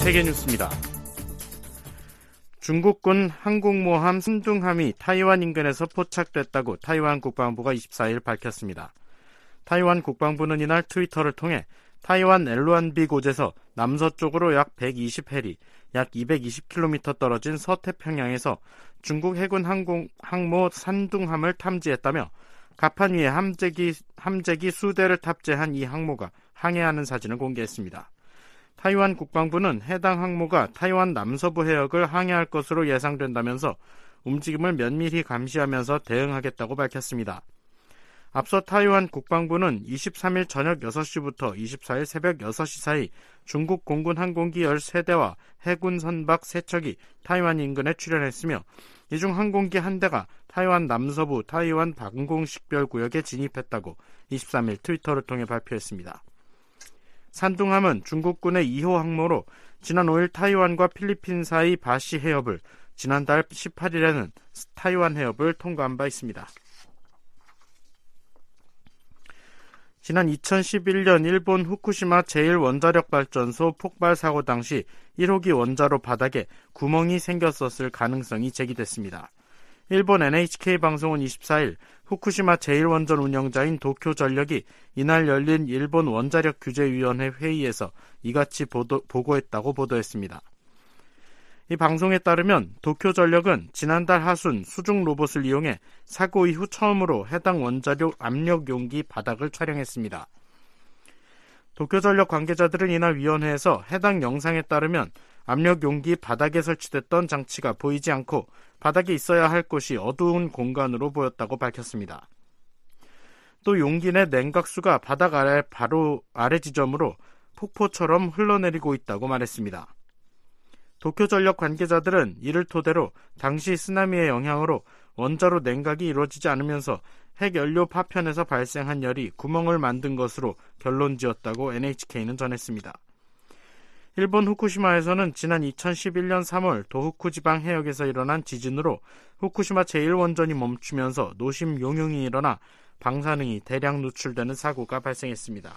세계뉴스입니다. 중국군 항공모함 산둥함이 타이완 인근에서 포착됐다고 타이완 국방부가 24일 밝혔습니다. 타이완 국방부는 이날 트위터를 통해 타이완 엘루안비 곳에서 남서쪽으로 약 120해리, 약 220km 떨어진 서태평양에서 중국 해군 항모 산둥함을 탐지했다며 갑판 위에 함재기 수대를 탑재한 이 항모가 항해하는 사진을 공개했습니다. 타이완 국방부는 해당 항모가 타이완 남서부 해역을 항해할 것으로 예상된다면서 움직임을 면밀히 감시하면서 대응하겠다고 밝혔습니다. 앞서 타이완 국방부는 23일 저녁 6시부터 24일 새벽 6시 사이 중국 공군 항공기 13대와 해군 선박 3척이 타이완 인근에 출현했으며 이 중 항공기 1대가 타이완 남서부 타이완 방공식별구역에 진입했다고 23일 트위터를 통해 발표했습니다. 산둥함은 중국군의 2호 항모로 지난 5일 타이완과 필리핀 사이 바시 해협을, 지난달 18일에는 타이완 해협을 통과한 바 있습니다. 지난 2011년 일본 후쿠시마 제1원자력발전소 폭발 사고 당시 1호기 원자로 바닥에 구멍이 생겼었을 가능성이 제기됐습니다. 일본 NHK 방송은 24일 후쿠시마 제1원전 운영자인 도쿄전력이 이날 열린 일본 원자력규제위원회 회의에서 이같이 보고했다고 보도했습니다. 이 방송에 따르면 도쿄전력은 지난달 하순 수중 로봇을 이용해 사고 이후 처음으로 해당 원자력 압력 용기 바닥을 촬영했습니다. 도쿄전력 관계자들은 이날 위원회에서 해당 영상에 따르면 압력 용기 바닥에 설치됐던 장치가 보이지 않고 바닥에 있어야 할 곳이 어두운 공간으로 보였다고 밝혔습니다. 또 용기 내 냉각수가 바닥 아래 바로 아래 지점으로 폭포처럼 흘러내리고 있다고 말했습니다. 도쿄전력 관계자들은 이를 토대로 당시 쓰나미의 영향으로 원자로 냉각이 이루어지지 않으면서 핵연료 파편에서 발생한 열이 구멍을 만든 것으로 결론지었다고 NHK는 전했습니다. 일본 후쿠시마에서는 지난 2011년 3월 도호쿠 지방 해역에서 일어난 지진으로 후쿠시마 제1원전이 멈추면서 노심 용융이 일어나 방사능이 대량 누출되는 사고가 발생했습니다.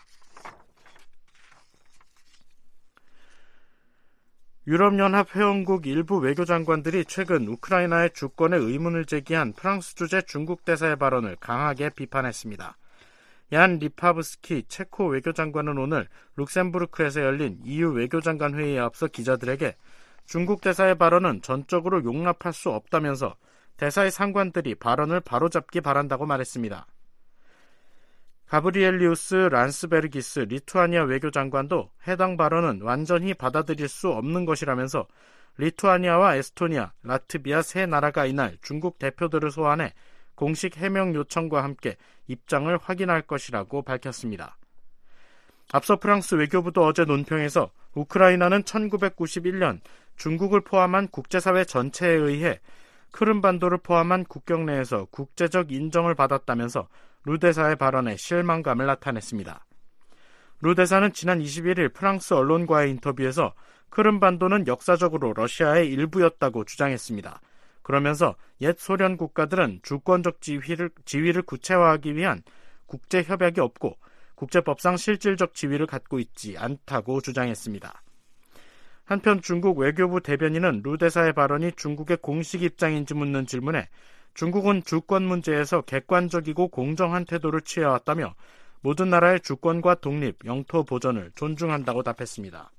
유럽연합 회원국 일부 외교장관들이 최근 우크라이나의 주권에 의문을 제기한 프랑스 주재 중국 대사의 발언을 강하게 비판했습니다. 얀 리파브스키 체코 외교장관은 오늘 룩셈부르크에서 열린 EU 외교장관 회의에 앞서 기자들에게 중국 대사의 발언은 전적으로 용납할 수 없다면서 대사의 상관들이 발언을 바로잡기 바란다고 말했습니다. 가브리엘리우스 란스베르기스 리투아니아 외교장관도 해당 발언은 완전히 받아들일 수 없는 것이라면서 리투아니아와 에스토니아, 라트비아 세 나라가 이날 중국 대표들을 소환해 공식 해명 요청과 함께 입장을 확인할 것이라고 밝혔습니다. 앞서 프랑스 외교부도 어제 논평에서 우크라이나는 1991년 중국을 포함한 국제사회 전체에 의해 크림반도를 포함한 국경 내에서 국제적 인정을 받았다면서 루 대사의 발언에 실망감을 나타냈습니다. 루 대사는 지난 21일 프랑스 언론과의 인터뷰에서 크림반도는 역사적으로 러시아의 일부였다고 주장했습니다. 그러면서 옛 소련 국가들은 주권적 지위를 구체화하기 위한 국제협약이 없고 국제법상 실질적 지위를 갖고 있지 않다고 주장했습니다. 한편 중국 외교부 대변인은 루 대사의 발언이 중국의 공식 입장인지 묻는 질문에 중국은 주권 문제에서 객관적이고 공정한 태도를 취해왔다며 모든 나라의 주권과 독립, 영토 보존을 존중한다고 답했습니다.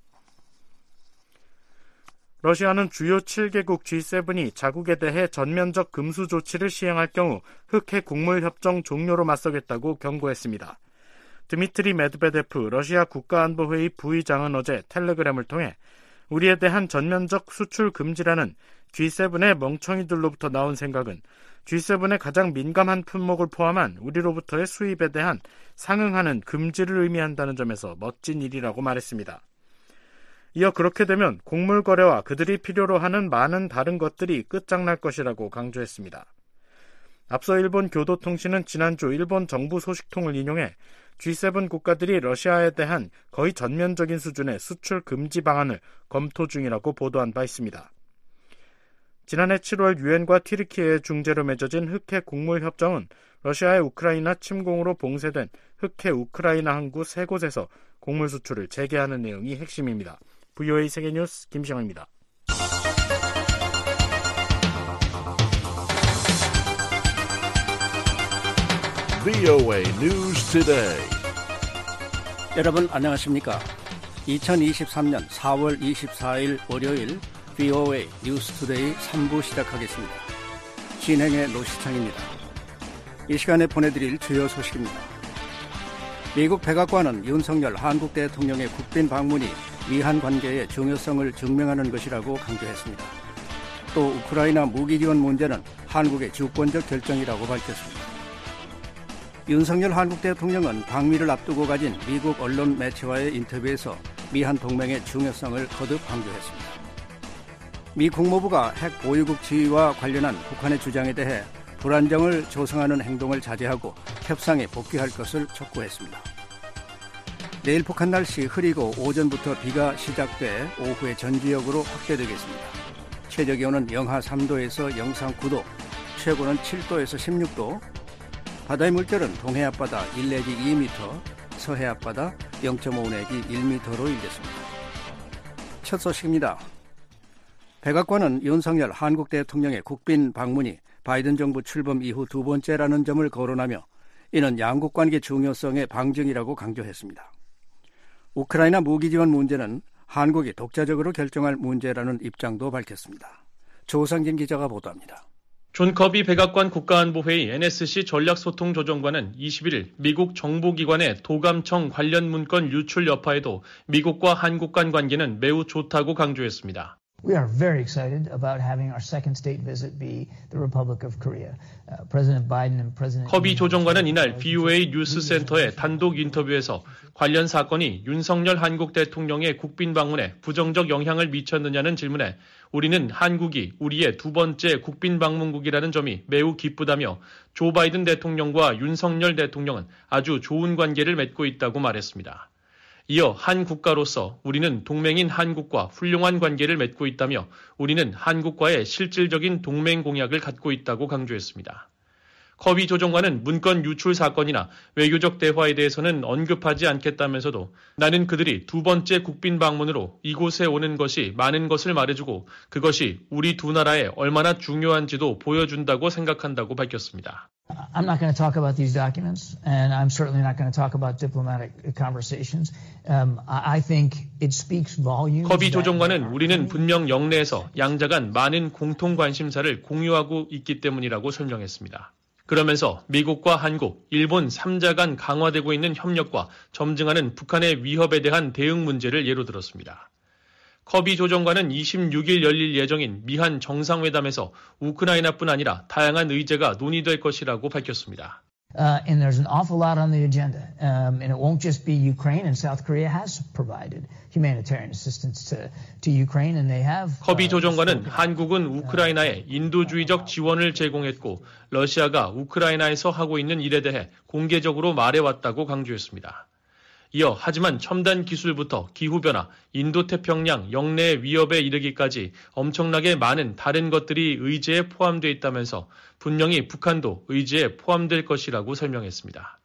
러시아는 주요 7개국 G7이 자국에 대해 전면적 금수 조치를 시행할 경우 흑해 곡물협정 종료로 맞서겠다고 경고했습니다. 드미트리 메드베데프 러시아 국가안보회의 부의장은 어제 텔레그램을 통해 우리에 대한 전면적 수출 금지라는 G7의 멍청이들로부터 나온 생각은 G7의 가장 민감한 품목을 포함한 우리로부터의 수입에 대한 상응하는 금지를 의미한다는 점에서 멋진 일이라고 말했습니다. 이어 그렇게 되면 곡물 거래와 그들이 필요로 하는 많은 다른 것들이 끝장날 것이라고 강조했습니다. 앞서 일본 교도통신은 지난주 일본 정부 소식통을 인용해 G7 국가들이 러시아에 대한 거의 전면적인 수준의 수출 금지 방안을 검토 중이라고 보도한 바 있습니다. 지난해 7월 유엔과 튀르키예의 중재로 맺어진 흑해 곡물 협정은 러시아의 우크라이나 침공으로 봉쇄된 흑해 우크라이나 항구 3곳에서 곡물 수출을 재개하는 내용이 핵심입니다. VOA 세계뉴스 김시영입니다. VOA News Today. 여러분 안녕하십니까? 2023년 4월 24일 월요일 VOA 뉴스 투데이 3부 시작하겠습니다. 진행의 노시창입니다. 이 시간에 보내드릴 주요 소식입니다. 미국 백악관은 윤석열 한국 대통령의 국빈 방문이 미한 관계의 중요성을 증명하는 것이라고 강조했습니다. 또 우크라이나 무기 지원 문제는 한국의 주권적 결정이라고 밝혔습니다. 윤석열 한국 대통령은 방미를 앞두고 가진 미국 언론 매체와의 인터뷰에서 미한 동맹의 중요성을 거듭 강조했습니다. 미 국무부가 핵 보유국 지위와 관련한 북한의 주장에 대해 불안정을 조성하는 행동을 자제하고 협상에 복귀할 것을 촉구했습니다. 내일 북한 날씨 흐리고 오전부터 비가 시작돼 오후에 전 지역으로 확대되겠습니다. 최저기온은 영하 3도에서 영상 9도, 최고는 7도에서 16도, 바다의 물결은 동해 앞바다 1 내지 2m, 서해 앞바다 0.5 내지 1m로 일겠습니다. 첫 소식입니다. 백악관은 윤석열 한국 대통령의 국빈 방문이 바이든 정부 출범 이후 두 번째라는 점을 거론하며 이는 양국 관계 중요성의 방증이라고 강조했습니다. 우크라이나 무기 지원 문제는 한국이 독자적으로 결정할 문제라는 입장도 밝혔습니다. 조상진 기자가 보도합니다. 존 커비 백악관 국가안보회의 NSC 전략소통조정관은 21일 미국 정보기관의 도감청 관련 문건 유출 여파에도 미국과 한국 간 관계는 매우 좋다고 강조했습니다. We are very excited about having our second state visit be the Republic of Korea. President Biden and President 커비 조정관은 이날 VOA 뉴스센터의 단독 인터뷰에서 관련 사건이 윤석열 한국 대통령의 국빈 방문에 부정적 영향을 미쳤느냐는 질문에 우리는 한국이 우리의 두 번째 국빈 방문국이라는 점이 매우 기쁘다며 조 바이든 대통령과 윤석열 대통령은 아주 좋은 관계를 맺고 있다고 말했습니다. 이어 한 국가로서 우리는 동맹인 한국과 훌륭한 관계를 맺고 있다며 우리는 한국과의 실질적인 동맹 공약을 갖고 있다고 강조했습니다. 커비 조정관은 문건 유출 사건이나 외교적 대화에 대해서는 언급하지 않겠다면서도 나는 그들이 두 번째 국빈 방문으로 이곳에 오는 것이 많은 것을 말해주고 그것이 우리 두 나라에 얼마나 중요한지도 보여준다고 생각한다고 밝혔습니다. I'm not going to talk about these documents, and I'm certainly not going to talk about diplomatic conversations. I think it speaks volumes. 커비 조정관은 우리는 분명 영내에서 양자 간 많은 공통 관심사를 공유하고 있기 때문이라고 설명했습니다. 그러면서 미국과 한국, 일본 3자 간 강화되고 있는 협력과 점증하는 북한의 위협에 대한 대응 문제를 예로 들었습니다. 커비 조정관은 26일 열릴 예정인 미한 정상회담에서 우크라이나뿐 아니라 다양한 의제가 논의될 것이라고 밝혔습니다. And there's an awful lot on the agenda. And it won't just be Ukraine, and South Korea has provided humanitarian assistance to Ukraine, and they have. 커비 조정관은 한국은 우크라이나에 인도주의적 지원을 제공했고 러시아가 우크라이나에서 하고 있는 일에 대해 공개적으로 말해왔다고 강조했습니다. 이어 하지만 첨단 기술부터 기후변화, 인도태평양 영내 위협에 이르기까지 엄청나게 많은 다른 것들이 의제에 포함되어 있다면서 분명히 북한도 의제에 포함될 것이라고 설명했습니다.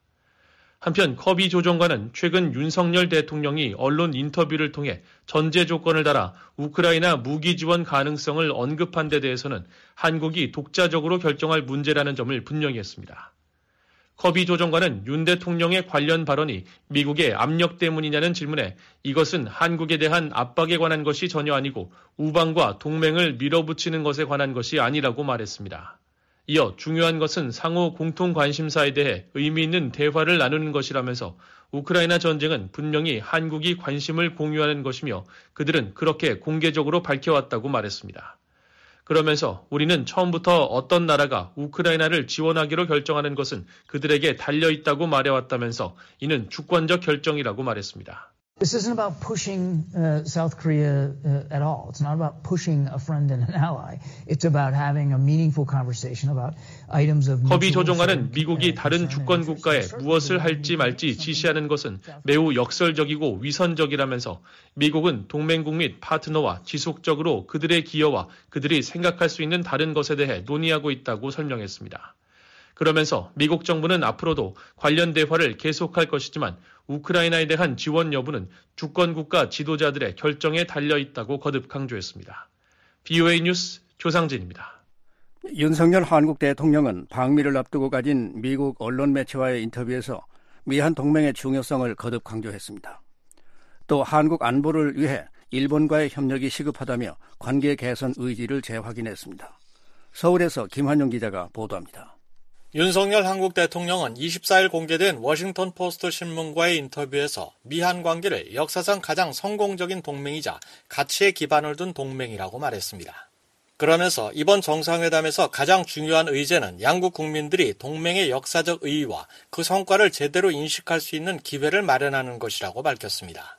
한편 커비 조정관은 최근 윤석열 대통령이 언론 인터뷰를 통해 전제 조건을 달아 우크라이나 무기 지원 가능성을 언급한 데 대해서는 한국이 독자적으로 결정할 문제라는 점을 분명히 했습니다. 커비 조정관은 윤 대통령의 관련 발언이 미국의 압력 때문이냐는 질문에 이것은 한국에 대한 압박에 관한 것이 전혀 아니고 우방과 동맹을 밀어붙이는 것에 관한 것이 아니라고 말했습니다. 이어 중요한 것은 상호 공통 관심사에 대해 의미 있는 대화를 나누는 것이라면서 우크라이나 전쟁은 분명히 한국이 관심을 공유하는 것이며 그들은 그렇게 공개적으로 밝혀왔다고 말했습니다. 그러면서 우리는 처음부터 어떤 나라가 우크라이나를 지원하기로 결정하는 것은 그들에게 달려있다고 말해왔다면서 이는 주권적 결정이라고 말했습니다. This isn't about pushing South Korea at all. It's not about pushing a friend and an ally. It's about having a meaningful conversation about items of. 커비 조정관은 미국이 다른 주권 국가에 무엇을 할지 말지 지시하는 것은 매우 역설적이고 위선적이라면서 미국은 동맹국 및 파트너와 지속적으로 그들의 기여와 그들이 생각할 수 있는 다른 것에 대해 논의하고 있다고 설명했습니다. 그러면서 미국 정부는 앞으로도 관련 대화를 계속할 것이지만 우크라이나에 대한 지원 여부는 주권국가 지도자들의 결정에 달려 있다고 거듭 강조했습니다. BOA 뉴스 조상진입니다. 윤석열 한국 대통령은 방미를 앞두고 가진 미국 언론 매체와의 인터뷰에서 미한 동맹의 중요성을 거듭 강조했습니다. 또 한국 안보를 위해 일본과의 협력이 시급하다며 관계 개선 의지를 재확인했습니다. 서울에서 김환영 기자가 보도합니다. 윤석열 한국 대통령은 24일 공개된 워싱턴 포스트 신문과의 인터뷰에서 미한 관계를 역사상 가장 성공적인 동맹이자 가치에 기반을 둔 동맹이라고 말했습니다. 그러면서 이번 정상회담에서 가장 중요한 의제는 양국 국민들이 동맹의 역사적 의의와 그 성과를 제대로 인식할 수 있는 기회를 마련하는 것이라고 밝혔습니다.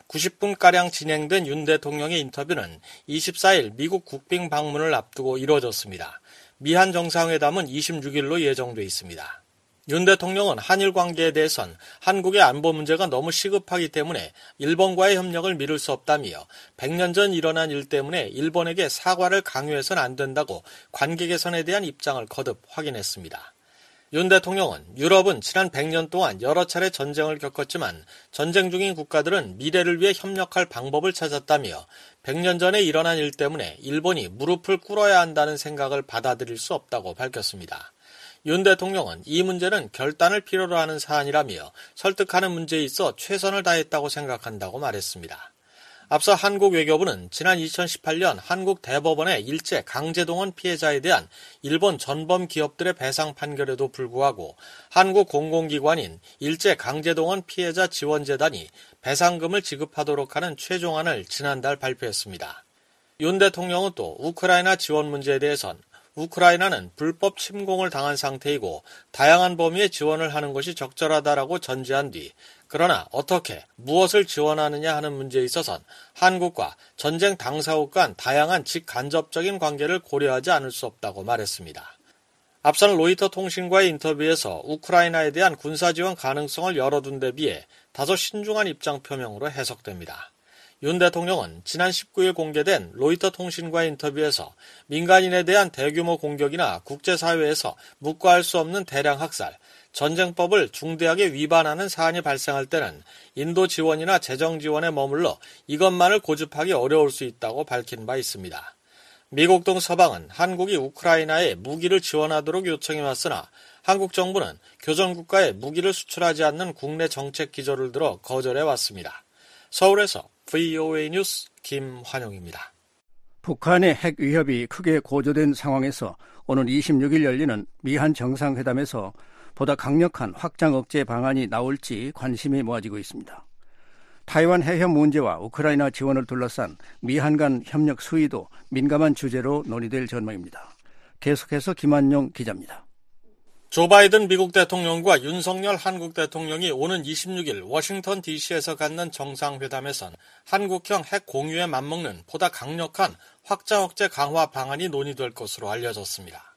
90분가량 진행된 윤 대통령의 인터뷰는 24일 미국 국빈 방문을 앞두고 이뤄졌습니다. 미한 정상회담은 26일로 예정돼 있습니다. 윤 대통령은 한일 관계에 대해선 한국의 안보 문제가 너무 시급하기 때문에 일본과의 협력을 미룰 수 없다며 100년 전 일어난 일 때문에 일본에게 사과를 강요해서는 안 된다고 관계 개선에 대한 입장을 거듭 확인했습니다. 윤 대통령은 유럽은 지난 100년 동안 여러 차례 전쟁을 겪었지만 전쟁 중인 국가들은 미래를 위해 협력할 방법을 찾았다며 100년 전에 일어난 일 때문에 일본이 무릎을 꿇어야 한다는 생각을 받아들일 수 없다고 밝혔습니다. 윤 대통령은 이 문제는 결단을 필요로 하는 사안이라며 설득하는 문제에 있어 최선을 다했다고 생각한다고 말했습니다. 앞서 한국 외교부는 지난 2018년 한국 대법원의 일제 강제동원 피해자에 대한 일본 전범 기업들의 배상 판결에도 불구하고 한국 공공기관인 일제 강제동원 피해자 지원재단이 배상금을 지급하도록 하는 최종안을 지난달 발표했습니다. 윤 대통령은 또 우크라이나 지원 문제에 대해선 우크라이나는 불법 침공을 당한 상태이고 다양한 범위의 지원을 하는 것이 적절하다라고 전제한 뒤 그러나 어떻게 무엇을 지원하느냐 하는 문제에 있어선 한국과 전쟁 당사국 간 다양한 직간접적인 관계를 고려하지 않을 수 없다고 말했습니다. 앞선 로이터 통신과의 인터뷰에서 우크라이나에 대한 군사지원 가능성을 열어둔 데 비해 다소 신중한 입장 표명으로 해석됩니다. 윤 대통령은 지난 19일 공개된 로이터 통신과의 인터뷰에서 민간인에 대한 대규모 공격이나 국제사회에서 묵과할 수 없는 대량 학살, 전쟁법을 중대하게 위반하는 사안이 발생할 때는 인도 지원이나 재정 지원에 머물러 이것만을 고집하기 어려울 수 있다고 밝힌 바 있습니다. 미국 등 서방은 한국이 우크라이나에 무기를 지원하도록 요청해왔으나 한국 정부는 교전국가에 무기를 수출하지 않는 국내 정책 기조를 들어 거절해왔습니다. 서울에서 VOA 뉴스 김환영입니다. 북한의 핵 위협이 크게 고조된 상황에서 오늘 26일 열리는 미한 정상회담에서 보다 강력한 확장 억제 방안이 나올지 관심이 모아지고 있습니다. 타이완 해협 문제와 우크라이나 지원을 둘러싼 미한 간 협력 수위도 민감한 주제로 논의될 전망입니다. 계속해서 김한용 기자입니다. 조 바이든 미국 대통령과 윤석열 한국 대통령이 오는 26일 워싱턴 DC에서 갖는 정상회담에선 한국형 핵 공유에 맞먹는 보다 강력한 확장 억제 강화 방안이 논의될 것으로 알려졌습니다.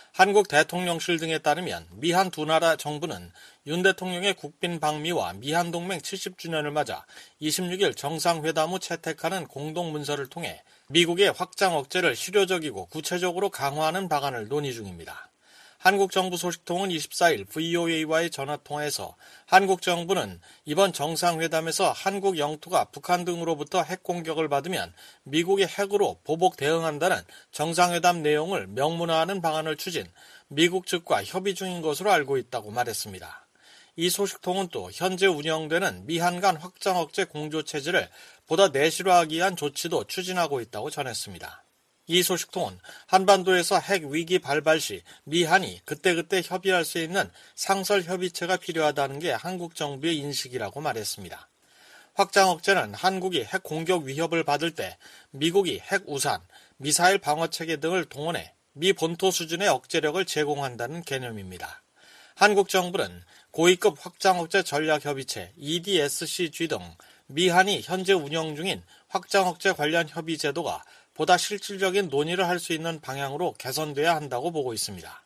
한국 대통령실 등에 따르면 미한 두 나라 정부는 윤 대통령의 국빈 방미와 미한 동맹 70주년을 맞아 26일 정상회담 후 채택하는 공동문서를 통해 미국의 확장 억제를 실효적이고 구체적으로 강화하는 방안을 논의 중입니다. 한국 정부 소식통은 24일 VOA와의 전화통화에서 한국 정부는 이번 정상회담에서 한국 영토가 북한 등으로부터 핵 공격을 받으면 미국의 핵으로 보복 대응한다는 정상회담 내용을 명문화하는 방안을 추진, 미국 측과 협의 중인 것으로 알고 있다고 말했습니다. 이 소식통은 또 현재 운영되는 미한 간 확장 억제 공조체제를 보다 내실화하기 위한 조치도 추진하고 있다고 전했습니다. 이 소식통은 한반도에서 핵 위기 발발 시 미한이 그때그때 협의할 수 있는 상설 협의체가 필요하다는 게 한국 정부의 인식이라고 말했습니다. 확장 억제는 한국이 핵 공격 위협을 받을 때 미국이 핵 우산, 미사일 방어체계 등을 동원해 미 본토 수준의 억제력을 제공한다는 개념입니다. 한국 정부는 고위급 확장 억제 전략 협의체 EDSCG 등 미한이 현재 운영 중인 확장 억제 관련 협의 제도가 보다 실질적인 논의를 할 수 있는 방향으로 개선돼야 한다고 보고 있습니다.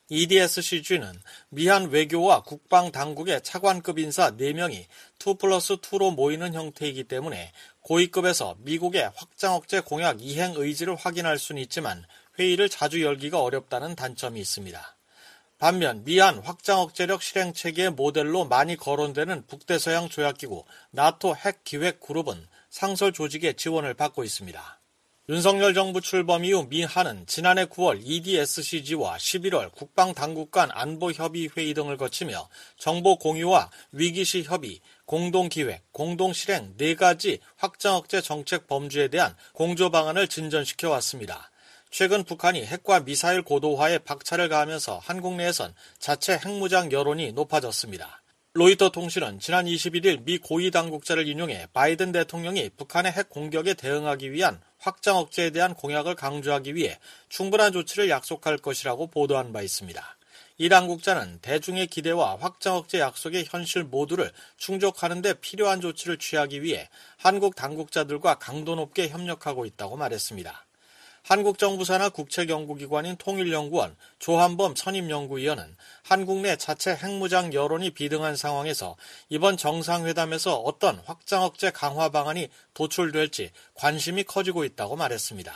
EDSCG는 미한 외교와 국방 당국의 차관급 인사 4명이 2+2로 모이는 형태이기 때문에 고위급에서 미국의 확장 억제 공약 이행 의지를 확인할 수는 있지만 회의를 자주 열기가 어렵다는 단점이 있습니다. 반면 미한 확장억제력 실행체계의 모델로 많이 거론되는 북대서양 조약기구 나토 핵기획그룹은 상설 조직의 지원을 받고 있습니다. 윤석열 정부 출범 이후 미한은 지난해 9월 EDSCG와 11월 국방당국 간 안보협의회의 등을 거치며 정보 공유와 위기시 협의, 공동기획, 공동실행 4가지 확장억제 정책 범주에 대한 공조 방안을 진전시켜 왔습니다. 최근 북한이 핵과 미사일 고도화에 박차를 가하면서 한국 내에선 자체 핵무장 여론이 높아졌습니다. 로이터 통신은 지난 21일 미 고위 당국자를 인용해 바이든 대통령이 북한의 핵 공격에 대응하기 위한 확장 억제에 대한 공약을 강조하기 위해 충분한 조치를 약속할 것이라고 보도한 바 있습니다. 이 당국자는 대중의 기대와 확장 억제 약속의 현실 모두를 충족하는 데 필요한 조치를 취하기 위해 한국 당국자들과 강도 높게 협력하고 있다고 말했습니다. 한국 정부 산하 국책연구기관인 통일연구원 조한범 선임연구위원은 한국 내 자체 핵무장 여론이 비등한 상황에서 이번 정상회담에서 어떤 확장 억제 강화 방안이 도출될지 관심이 커지고 있다고 말했습니다.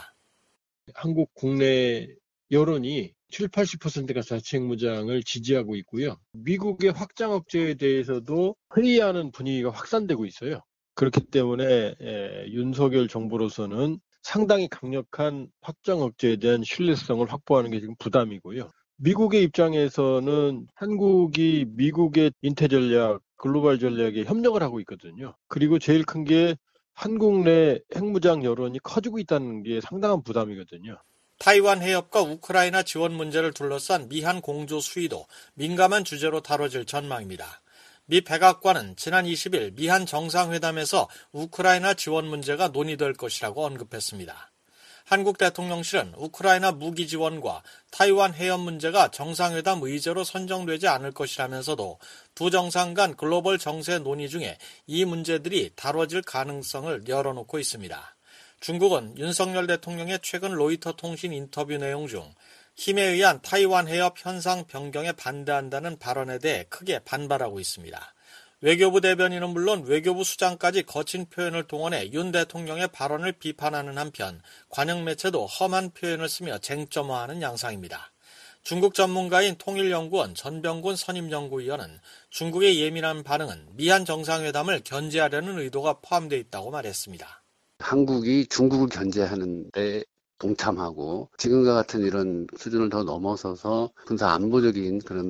한국 국내 여론이 70-80%가 자체 핵무장을 지지하고 있고요. 미국의 확장 억제에 대해서도 회의하는 분위기가 확산되고 있어요. 그렇기 때문에 윤석열 정부로서는 상당히 강력한 확장 억제에 대한 신뢰성을 확보하는 게 지금 부담이고요. 미국의 입장에서는 한국이 미국의 인태 전략, 글로벌 전략에 협력을 하고 있거든요. 그리고 제일 큰 게 한국 내 핵무장 여론이 커지고 있다는 게 상당한 부담이거든요. 타이완 해협과 우크라이나 지원 문제를 둘러싼 미한 공조 수위도 민감한 주제로 다뤄질 전망입니다. 미 백악관은 지난 20일 미한 정상회담에서 우크라이나 지원 문제가 논의될 것이라고 언급했습니다. 한국 대통령실은 우크라이나 무기 지원과 타이완 해협 문제가 정상회담 의제로 선정되지 않을 것이라면서도 두 정상 간 글로벌 정세 논의 중에 이 문제들이 다뤄질 가능성을 열어놓고 있습니다. 중국은 윤석열 대통령의 최근 로이터 통신 인터뷰 내용 중 힘에 의한 타이완 해협 현상 변경에 반대한다는 발언에 대해 크게 반발하고 있습니다. 외교부 대변인은 물론 외교부 수장까지 거친 표현을 동원해 윤 대통령의 발언을 비판하는 한편 관영 매체도 험한 표현을 쓰며 쟁점화하는 양상입니다. 중국 전문가인 통일연구원 전병곤 선임연구위원은 중국의 예민한 반응은 미한 정상회담을 견제하려는 의도가 포함되어 있다고 말했습니다. 한국이 중국을 견제하는 데 동참하고 지금과 같은 이런 수준을 더 넘어서서 군사 안보적인 그런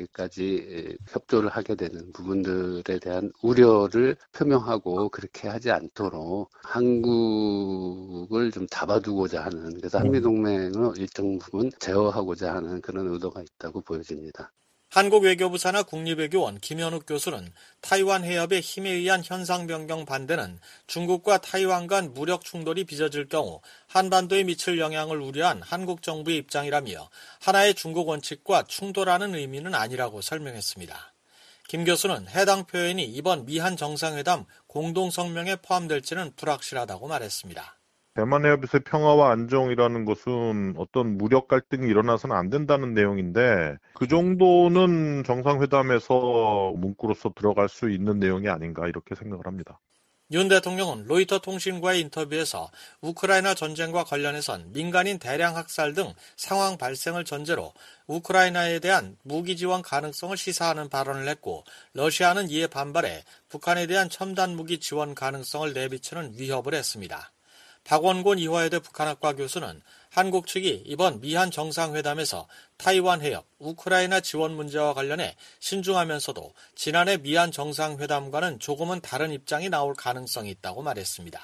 맥락까지 협조를 하게 되는 부분들에 대한 우려를 표명하고 그렇게 하지 않도록 한국을 좀 잡아두고자 하는, 그래서 한미동맹을 일정 부분 제어하고자 하는 그런 의도가 있다고 보여집니다. 한국 외교부 산하 국립외교원 김현욱 교수는 타이완 해협의 힘에 의한 현상 변경 반대는 중국과 타이완 간 무력 충돌이 빚어질 경우 한반도에 미칠 영향을 우려한 한국 정부의 입장이라며 하나의 중국 원칙과 충돌하는 의미는 아니라고 설명했습니다. 김 교수는 해당 표현이 이번 미한 정상회담 공동성명에 포함될지는 불확실하다고 말했습니다. 대만 해협에서의 평화와 안정이라는 것은 어떤 무력 갈등이 일어나서는 안 된다는 내용인데 그 정도는 정상회담에서 문구로서 들어갈 수 있는 내용이 아닌가 이렇게 생각을 합니다. 윤 대통령은 로이터 통신과의 인터뷰에서 우크라이나 전쟁과 관련해선 민간인 대량 학살 등 상황 발생을 전제로 우크라이나에 대한 무기 지원 가능성을 시사하는 발언을 했고 러시아는 이에 반발해 북한에 대한 첨단 무기 지원 가능성을 내비치는 위협을 했습니다. 박원곤 이화여대 북한학과 교수는 한국 측이 이번 미한 정상회담에서 타이완 해협, 우크라이나 지원 문제와 관련해 신중하면서도 지난해 미한 정상회담과는 조금은 다른 입장이 나올 가능성이 있다고 말했습니다.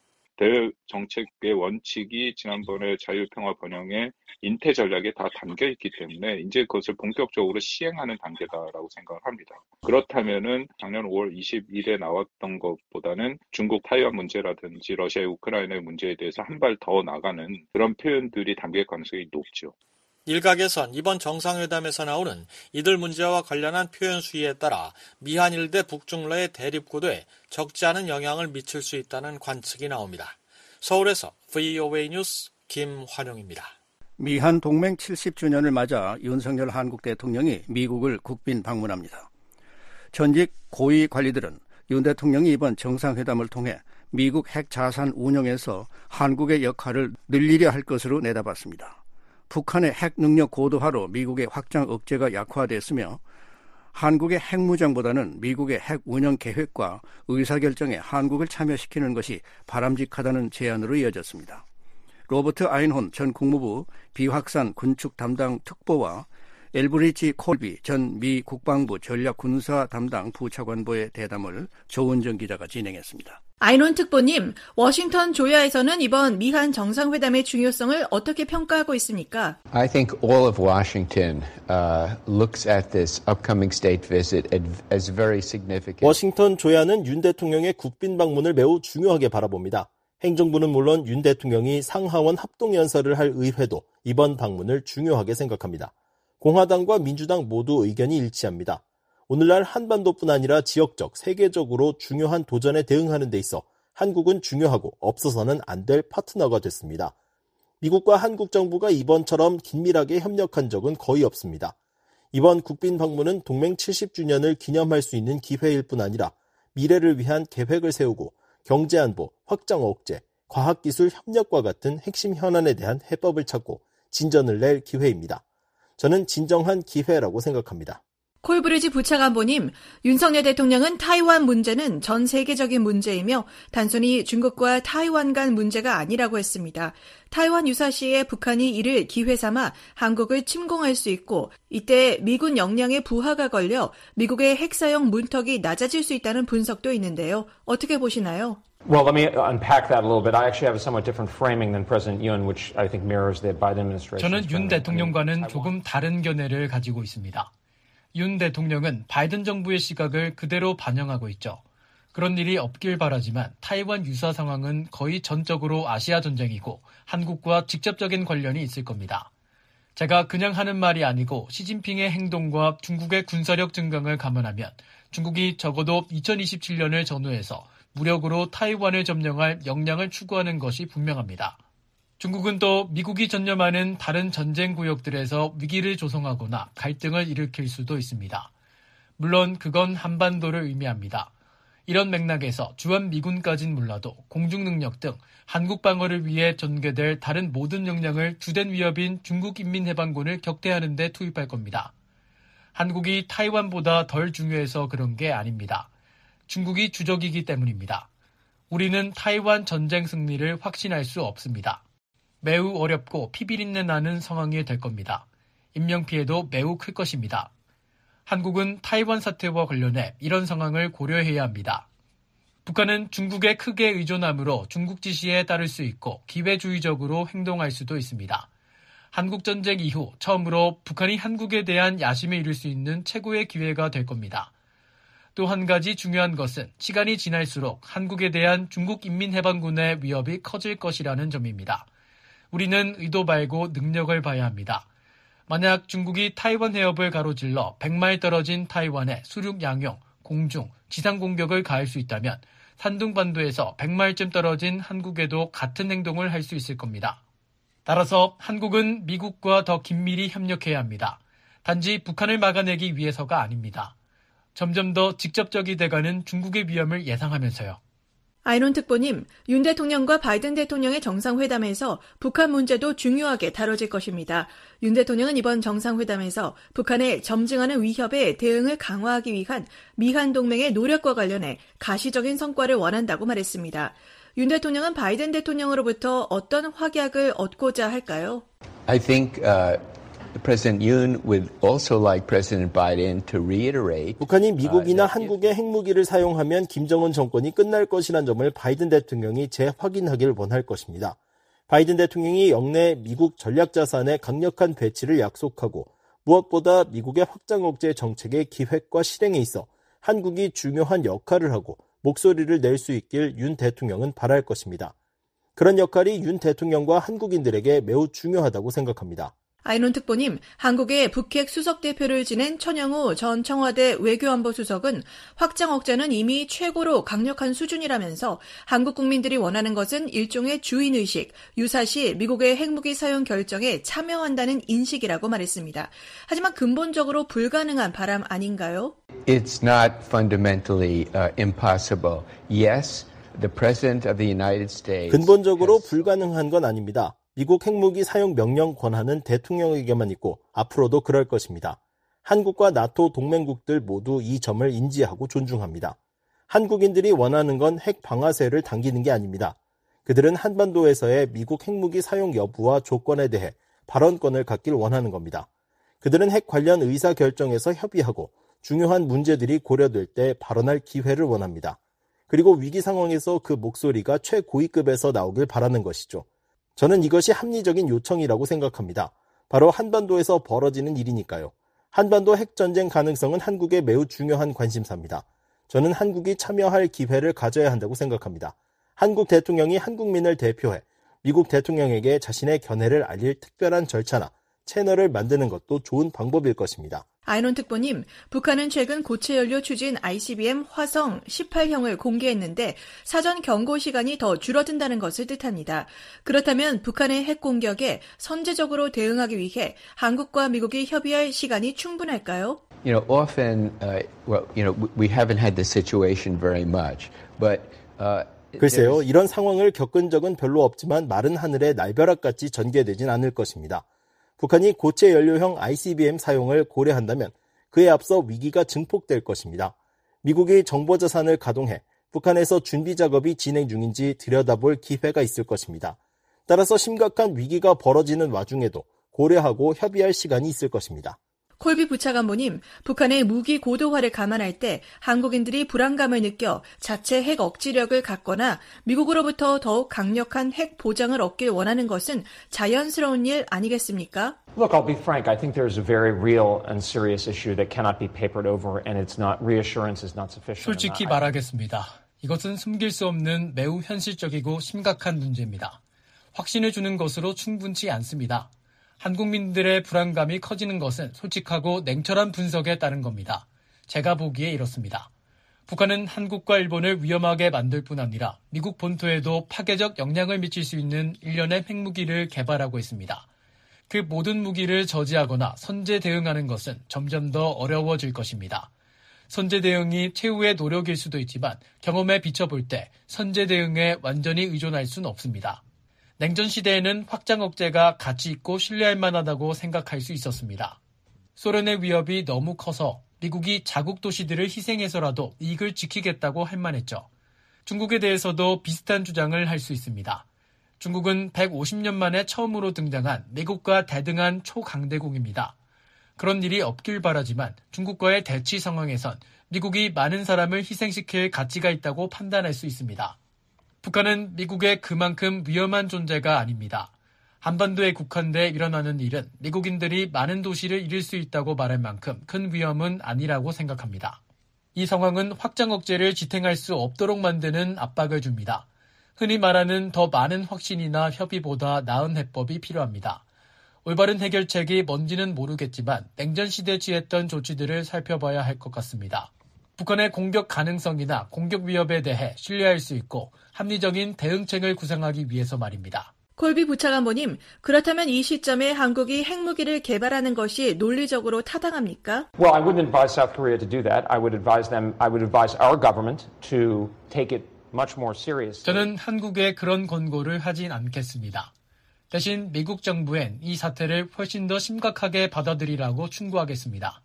대외 정책의 원칙이 지난번에 자유평화 번영의 인태 전략에 다 담겨있기 때문에 이제 그것을 본격적으로 시행하는 단계다라고 생각을 합니다. 그렇다면은 작년 5월 20일에 나왔던 것보다는 중국 타이완 문제라든지 러시아의 우크라이나의 문제에 대해서 한 발 더 나가는 그런 표현들이 담길 가능성이 높죠. 일각에선 이번 정상회담에서 나오는 이들 문제와 관련한 표현 수위에 따라 미한일 대 북중러의 대립구도에 적지 않은 영향을 미칠 수 있다는 관측이 나옵니다. 서울에서 VOA 뉴스 김환용입니다. 미한 동맹 70주년을 맞아 윤석열 한국 대통령이 미국을 국빈 방문합니다. 전직 고위 관리들은 윤 대통령이 이번 정상회담을 통해 미국 핵 자산 운용에서 한국의 역할을 늘리려 할 것으로 내다봤습니다. 북한의 핵 능력 고도화로 미국의 확장 억제가 약화됐으며 한국의 핵무장보다는 미국의 핵 운영 계획과 의사결정에 한국을 참여시키는 것이 바람직하다는 제안으로 이어졌습니다. 로버트 아인혼 전 국무부 비확산 군축 담당 특보와 엘브리지 콜비 전 미 국방부 전략군사 담당 부차관보의 대담을 조은정 기자가 진행했습니다. 아인혼 특보님, 워싱턴 조야에서는 이번 미한 정상회담의 중요성을 어떻게 평가하고 있습니까? I think all of Washington looks at this upcoming state visit as very significant. 워싱턴 조야는 윤 대통령의 국빈 방문을 매우 중요하게 바라봅니다. 행정부는 물론 윤 대통령이 상하원 합동연설을 할 의회도 이번 방문을 중요하게 생각합니다. 공화당과 민주당 모두 의견이 일치합니다. 오늘날 한반도뿐 아니라 지역적, 세계적으로 중요한 도전에 대응하는 데 있어 한국은 중요하고 없어서는 안 될 파트너가 됐습니다. 미국과 한국 정부가 이번처럼 긴밀하게 협력한 적은 거의 없습니다. 이번 국빈 방문은 동맹 70주년을 기념할 수 있는 기회일 뿐 아니라 미래를 위한 계획을 세우고 경제안보, 확장 억제, 과학기술 협력과 같은 핵심 현안에 대한 해법을 찾고 진전을 낼 기회입니다. 저는 진정한 기회라고 생각합니다. 콜브리지 부차관보님, 윤석열 대통령은 타이완 문제는 전 세계적인 문제이며 단순히 중국과 타이완 간 문제가 아니라고 했습니다. 타이완 유사시에 북한이 이를 기회 삼아 한국을 침공할 수 있고 이때 미군 역량의 부하가 걸려 미국의 핵사용 문턱이 낮아질 수 있다는 분석도 있는데요. 어떻게 보시나요? Well, let me unpack that a little bit. I actually have a somewhat different framing than President Yoon, which I think mirrors the Biden administration. 저는 윤 대통령과는 조금 다른 견해를 가지고 있습니다. 윤 대통령은 바이든 정부의 시각을 그대로 반영하고 있죠. 그런 일이 없길 바라지만 타이완 유사 상황은 거의 전적으로 아시아 전쟁이고 한국과 직접적인 관련이 있을 겁니다. 제가 그냥 하는 말이 아니고 시진핑의 행동과 중국의 군사력 증강을 감안하면 중국이 적어도 2027년을 전후해서 무력으로 타이완을 점령할 역량을 추구하는 것이 분명합니다. 중국은 또 미국이 전념하는 다른 전쟁 구역들에서 위기를 조성하거나 갈등을 일으킬 수도 있습니다. 물론 그건 한반도를 의미합니다. 이런 맥락에서 주한미군까진 몰라도 공중능력 등 한국 방어를 위해 전개될 다른 모든 역량을 주된 위협인 중국인민해방군을 격퇴하는 데 투입할 겁니다. 한국이 타이완보다 덜 중요해서 그런 게 아닙니다. 중국이 주적이기 때문입니다. 우리는 타이완 전쟁 승리를 확신할 수 없습니다. 매우 어렵고 피비린내 나는 상황이 될 겁니다. 인명피해도 매우 클 것입니다. 한국은 타이완 사태와 관련해 이런 상황을 고려해야 합니다. 북한은 중국에 크게 의존함으로 중국 지시에 따를 수 있고 기회주의적으로 행동할 수도 있습니다. 한국전쟁 이후 처음으로 북한이 한국에 대한 야심에 이를 수 있는 최고의 기회가 될 겁니다. 또 한 가지 중요한 것은 시간이 지날수록 한국에 대한 중국인민해방군의 위협이 커질 것이라는 점입니다. 우리는 의도 말고 능력을 봐야 합니다. 만약 중국이 타이완 해협을 가로질러 100마일 떨어진 타이완에 수륙 양용, 공중, 지상 공격을 가할 수 있다면 산둥반도에서 100마일쯤 떨어진 한국에도 같은 행동을 할 수 있을 겁니다. 따라서 한국은 미국과 더 긴밀히 협력해야 합니다. 단지 북한을 막아내기 위해서가 아닙니다. 점점 더 직접적이 돼가는 중국의 위험을 예상하면서요. 아인혼 특보님, 윤 대통령과 바이든 대통령의 정상회담에서 북한 문제도 중요하게 다뤄질 것입니다. 윤 대통령은 이번 정상회담에서 북한의 점증하는 위협에 대응을 강화하기 위한 미한 동맹의 노력과 관련해 가시적인 성과를 원한다고 말했습니다. 윤 대통령은 바이든 대통령으로부터 어떤 확약을 얻고자 할까요? I think President Yoon would also like President Biden to reiterate. 북한이 미국이나 한국의 핵무기를 사용하면 김정은 정권이 끝날 것이란 점을 바이든 대통령이 재확인하길 원할 것입니다. 바이든 대통령이 역내 미국 전략자산의 강력한 배치를 약속하고 무엇보다 미국의 확장 억제 정책의 기획과 실행에 있어 한국이 중요한 역할을 하고 목소리를 낼 수 있길 윤 대통령은 바랄 것입니다. 그런 역할이 윤 대통령과 한국인들에게 매우 중요하다고 생각합니다. 아인혼 특보님, 한국의 북핵 수석대표를 지낸 천영우 전 청와대 외교안보 수석은 확장 억제는 이미 최고로 강력한 수준이라면서 한국 국민들이 원하는 것은 일종의 주인의식, 유사시 미국의 핵무기 사용 결정에 참여한다는 인식이라고 말했습니다. 하지만 근본적으로 불가능한 바람 아닌가요? It's not fundamentally impossible. Yes, the President of the United States. 근본적으로 불가능한 건 아닙니다. 미국 핵무기 사용 명령 권한은 대통령에게만 있고 앞으로도 그럴 것입니다. 한국과 나토 동맹국들 모두 이 점을 인지하고 존중합니다. 한국인들이 원하는 건 핵 방아쇠를 당기는 게 아닙니다. 그들은 한반도에서의 미국 핵무기 사용 여부와 조건에 대해 발언권을 갖길 원하는 겁니다. 그들은 핵 관련 의사결정에서 협의하고 중요한 문제들이 고려될 때 발언할 기회를 원합니다. 그리고 위기 상황에서 그 목소리가 최고위급에서 나오길 바라는 것이죠. 저는 이것이 합리적인 요청이라고 생각합니다. 바로 한반도에서 벌어지는 일이니까요. 한반도 핵전쟁 가능성은 한국의 매우 중요한 관심사입니다. 저는 한국이 참여할 기회를 가져야 한다고 생각합니다. 한국 대통령이 한국민을 대표해 미국 대통령에게 자신의 견해를 알릴 특별한 절차나 채널을 만드는 것도 좋은 방법일 것입니다. 아이론 특보님, 북한은 최근 고체 연료 추진 ICBM 화성 18형을 공개했는데 사전 경고 시간이 더 줄어든다는 것을 뜻합니다. 그렇다면 북한의 핵 공격에 선제적으로 대응하기 위해 한국과 미국이 협의할 시간이 충분할까요? Often, we haven't had this situation very much, but 글쎄요, 이런 상황을 겪은 적은 별로 없지만 마른 하늘에 날벼락같이 전개되진 않을 것입니다. 북한이 고체 연료형 ICBM 사용을 고려한다면 그에 앞서 위기가 증폭될 것입니다. 미국이 정보자산을 가동해 북한에서 준비 작업이 진행 중인지 들여다볼 기회가 있을 것입니다. 따라서 심각한 위기가 벌어지는 와중에도 고려하고 협의할 시간이 있을 것입니다. 콜비 부차관보님, 북한의 무기 고도화를 감안할 때 한국인들이 불안감을 느껴 자체 핵 억지력을 갖거나 미국으로부터 더욱 강력한 핵 보장을 얻길 원하는 것은 자연스러운 일 아니겠습니까? Look, I'll be frank. I think there's a very real and serious issue that cannot be papered over, and it's not reassurance is not sufficient. 솔직히 말하겠습니다. 이것은 숨길 수 없는 매우 현실적이고 심각한 문제입니다. 확신을 주는 것으로 충분치 않습니다. 한국민들의 불안감이 커지는 것은 솔직하고 냉철한 분석에 따른 겁니다. 제가 보기에 이렇습니다. 북한은 한국과 일본을 위험하게 만들 뿐 아니라 미국 본토에도 파괴적 영향을 미칠 수 있는 일련의 핵무기를 개발하고 있습니다. 그 모든 무기를 저지하거나 선제 대응하는 것은 점점 더 어려워질 것입니다. 선제 대응이 최후의 노력일 수도 있지만 경험에 비춰볼 때 선제 대응에 완전히 의존할 수는 없습니다. 냉전 시대에는 확장 억제가 가치 있고 신뢰할 만하다고 생각할 수 있었습니다. 소련의 위협이 너무 커서 미국이 자국 도시들을 희생해서라도 이익을 지키겠다고 할 만했죠. 중국에 대해서도 비슷한 주장을 할 수 있습니다. 중국은 150년 만에 처음으로 등장한 미국과 대등한 초강대국입니다. 그런 일이 없길 바라지만 중국과의 대치 상황에선 미국이 많은 사람을 희생시킬 가치가 있다고 판단할 수 있습니다. 북한은 미국의 그만큼 위험한 존재가 아닙니다. 한반도에 국한돼 일어나는 일은 미국인들이 많은 도시를 잃을 수 있다고 말할 만큼 큰 위험은 아니라고 생각합니다. 이 상황은 확장 억제를 지탱할 수 없도록 만드는 압박을 줍니다. 흔히 말하는 더 많은 확신이나 협의보다 나은 해법이 필요합니다. 올바른 해결책이 뭔지는 모르겠지만 냉전 시대에 취했던 조치들을 살펴봐야 할 것 같습니다. 북한의 공격 가능성이나 공격 위협에 대해 신뢰할 수 있고 합리적인 대응책을 구상하기 위해서 말입니다. 콜비 부차관보님, 그렇다면 이 시점에 한국이 핵무기를 개발하는 것이 논리적으로 타당합니까? Well, I wouldn't advise South Korea to do that. I would advise our government to take it much more seriously. 저는 한국에 그런 권고를 하진 않겠습니다. 대신 미국 정부엔 이 사태를 훨씬 더 심각하게 받아들이라고 충고하겠습니다.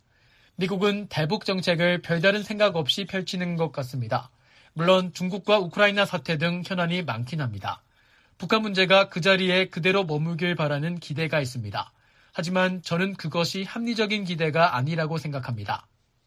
미국은 대북 정책을 별다른 생각 없이 펼치는 것 같습니다. 물론 중국과 우크라이나 사태 등 현안이 많긴 합니다. 북한 문제가 그 자리에 그대로 머물길 바라는 기대가 있습니다. 하지만 저는 그것이 합리적인 기대가 아니라고 생각합니다.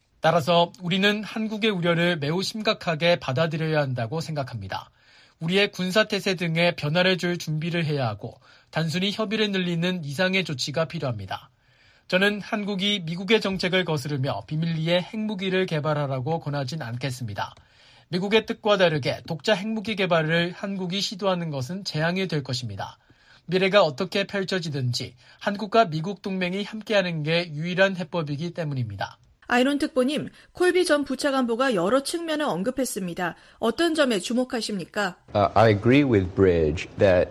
따라서 우리는 한국의 우려를 매우 심각하게 받아들여야 한다고 생각합니다. 우리의 군사태세 등의 변화를 줄 준비를 해야 하고 단순히 협의를 늘리는 이상의 조치가 필요합니다. 저는 한국이 미국의 정책을 거스르며 비밀리에 핵무기를 개발하라고 권하진 않겠습니다. 미국의 뜻과 다르게 독자 핵무기 개발을 한국이 시도하는 것은 재앙이 될 것입니다. 미래가 어떻게 펼쳐지든지 한국과 미국 동맹이 함께하는 게 유일한 해법이기 때문입니다. 아이론 특보님, 콜비 전 부차관보가 여러 측면을 언급했습니다. 어떤 점에 주목하십니까? I agree with Bridge that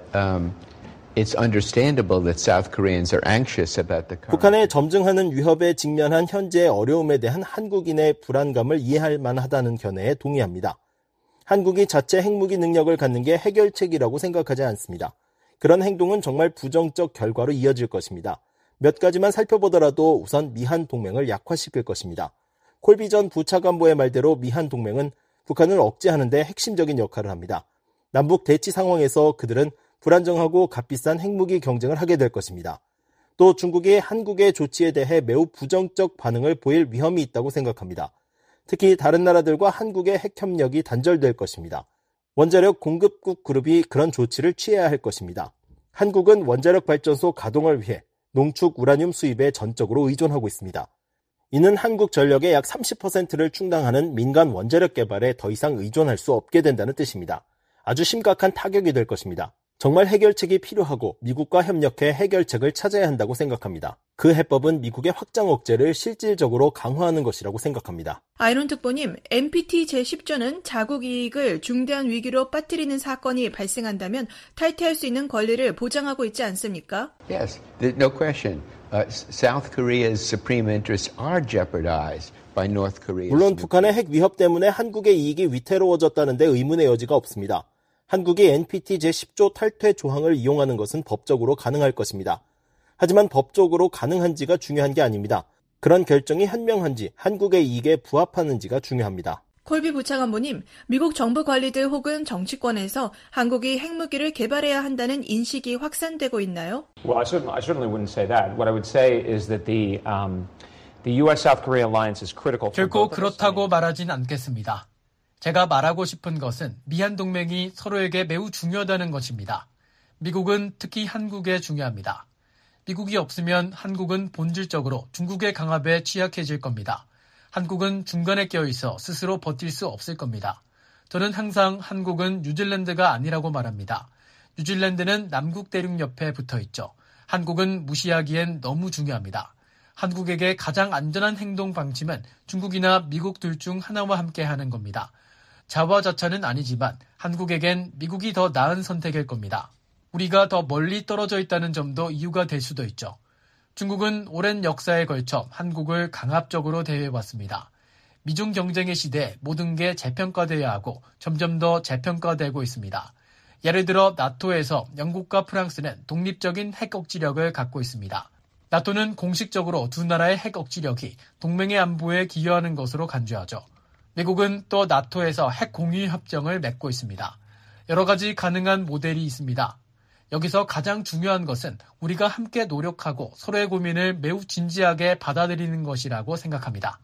it's understandable that South Koreans are anxious about the current. 북한의 점증하는 위협에 직면한 현재의 어려움에 대한 한국인의 불안감을 이해할 만하다는 견해에 동의합니다. 한국이 자체 핵무기 능력을 갖는 게 해결책이라고 생각하지 않습니다. 그런 행동은 정말 부정적 결과로 이어질 것입니다. 몇 가지만 살펴보더라도 우선 미한 동맹을 약화시킬 것입니다. 콜비 전 부차관보의 말대로 미한 동맹은 북한을 억제하는 데 핵심적인 역할을 합니다. 남북 대치 상황에서 그들은 불안정하고 값비싼 핵무기 경쟁을 하게 될 것입니다. 또 중국이 한국의 조치에 대해 매우 부정적 반응을 보일 위험이 있다고 생각합니다. 특히 다른 나라들과 한국의 핵협력이 단절될 것입니다. 원자력 공급국 그룹이 그런 조치를 취해야 할 것입니다. 한국은 원자력 발전소 가동을 위해 농축 우라늄 수입에 전적으로 의존하고 있습니다. 이는 한국전력의 약 30%를 충당하는 민간 원자력 개발에 더 이상 의존할 수 없게 된다는 뜻입니다. 아주 심각한 타격이 될 것입니다. 정말 해결책이 필요하고 미국과 협력해 해결책을 찾아야 한다고 생각합니다. 그 해법은 미국의 확장 억제를 실질적으로 강화하는 것이라고 생각합니다. 아이론 특보님, NPT 제10조는 자국 이익을 중대한 위기로 빠뜨리는 사건이 발생한다면 탈퇴할 수 있는 권리를 보장하고 있지 않습니까? Yes, no question. South Korea's supreme interests are jeopardized by North Korea. 물론 북한의 핵 위협 때문에 한국의 이익이 위태로워졌다는 데 의문의 여지가 없습니다. 한국이 NPT 제10조 탈퇴 조항을 이용하는 것은 법적으로 가능할 것입니다. 하지만 법적으로 가능한지가 중요한 게 아닙니다. 그런 결정이 현명한지 한국의 이익에 부합하는지가 중요합니다. 콜비 부차관보님, 미국 정부 관리들 혹은 정치권에서 한국이 핵무기를 개발해야 한다는 인식이 확산되고 있나요? Well, I certainly wouldn't say that. What I would say is that the U.S.-South Korea alliance is critical. 결코 그렇다고 말하진 않겠습니다. 제가 말하고 싶은 것은 미한 동맹이 서로에게 매우 중요하다는 것입니다. 미국은 특히 한국에 중요합니다. 미국이 없으면 한국은 본질적으로 중국의 강압에 취약해질 겁니다. 한국은 중간에 껴있어 스스로 버틸 수 없을 겁니다. 저는 항상 한국은 뉴질랜드가 아니라고 말합니다. 뉴질랜드는 남국 대륙 옆에 붙어있죠. 한국은 무시하기엔 너무 중요합니다. 한국에게 가장 안전한 행동 방침은 중국이나 미국 둘 중 하나와 함께 하는 겁니다. 자화자찬은 아니지만 한국에겐 미국이 더 나은 선택일 겁니다. 우리가 더 멀리 떨어져 있다는 점도 이유가 될 수도 있죠. 중국은 오랜 역사에 걸쳐 한국을 강압적으로 대해왔습니다. 미중 경쟁의 시대에 모든 게 재평가돼야 하고 점점 더 재평가되고 있습니다. 예를 들어 나토에서 영국과 프랑스는 독립적인 핵 억지력을 갖고 있습니다. 나토는 공식적으로 두 나라의 핵 억지력이 동맹의 안보에 기여하는 것으로 간주하죠. 미국은 또 나토에서 핵 공유 협정을 맺고 있습니다. 여러 가지 가능한 모델이 있습니다. 여기서 가장 중요한 것은 우리가 함께 노력하고 서로의 고민을 매우 진지하게 받아들이는 것이라고 생각합니다.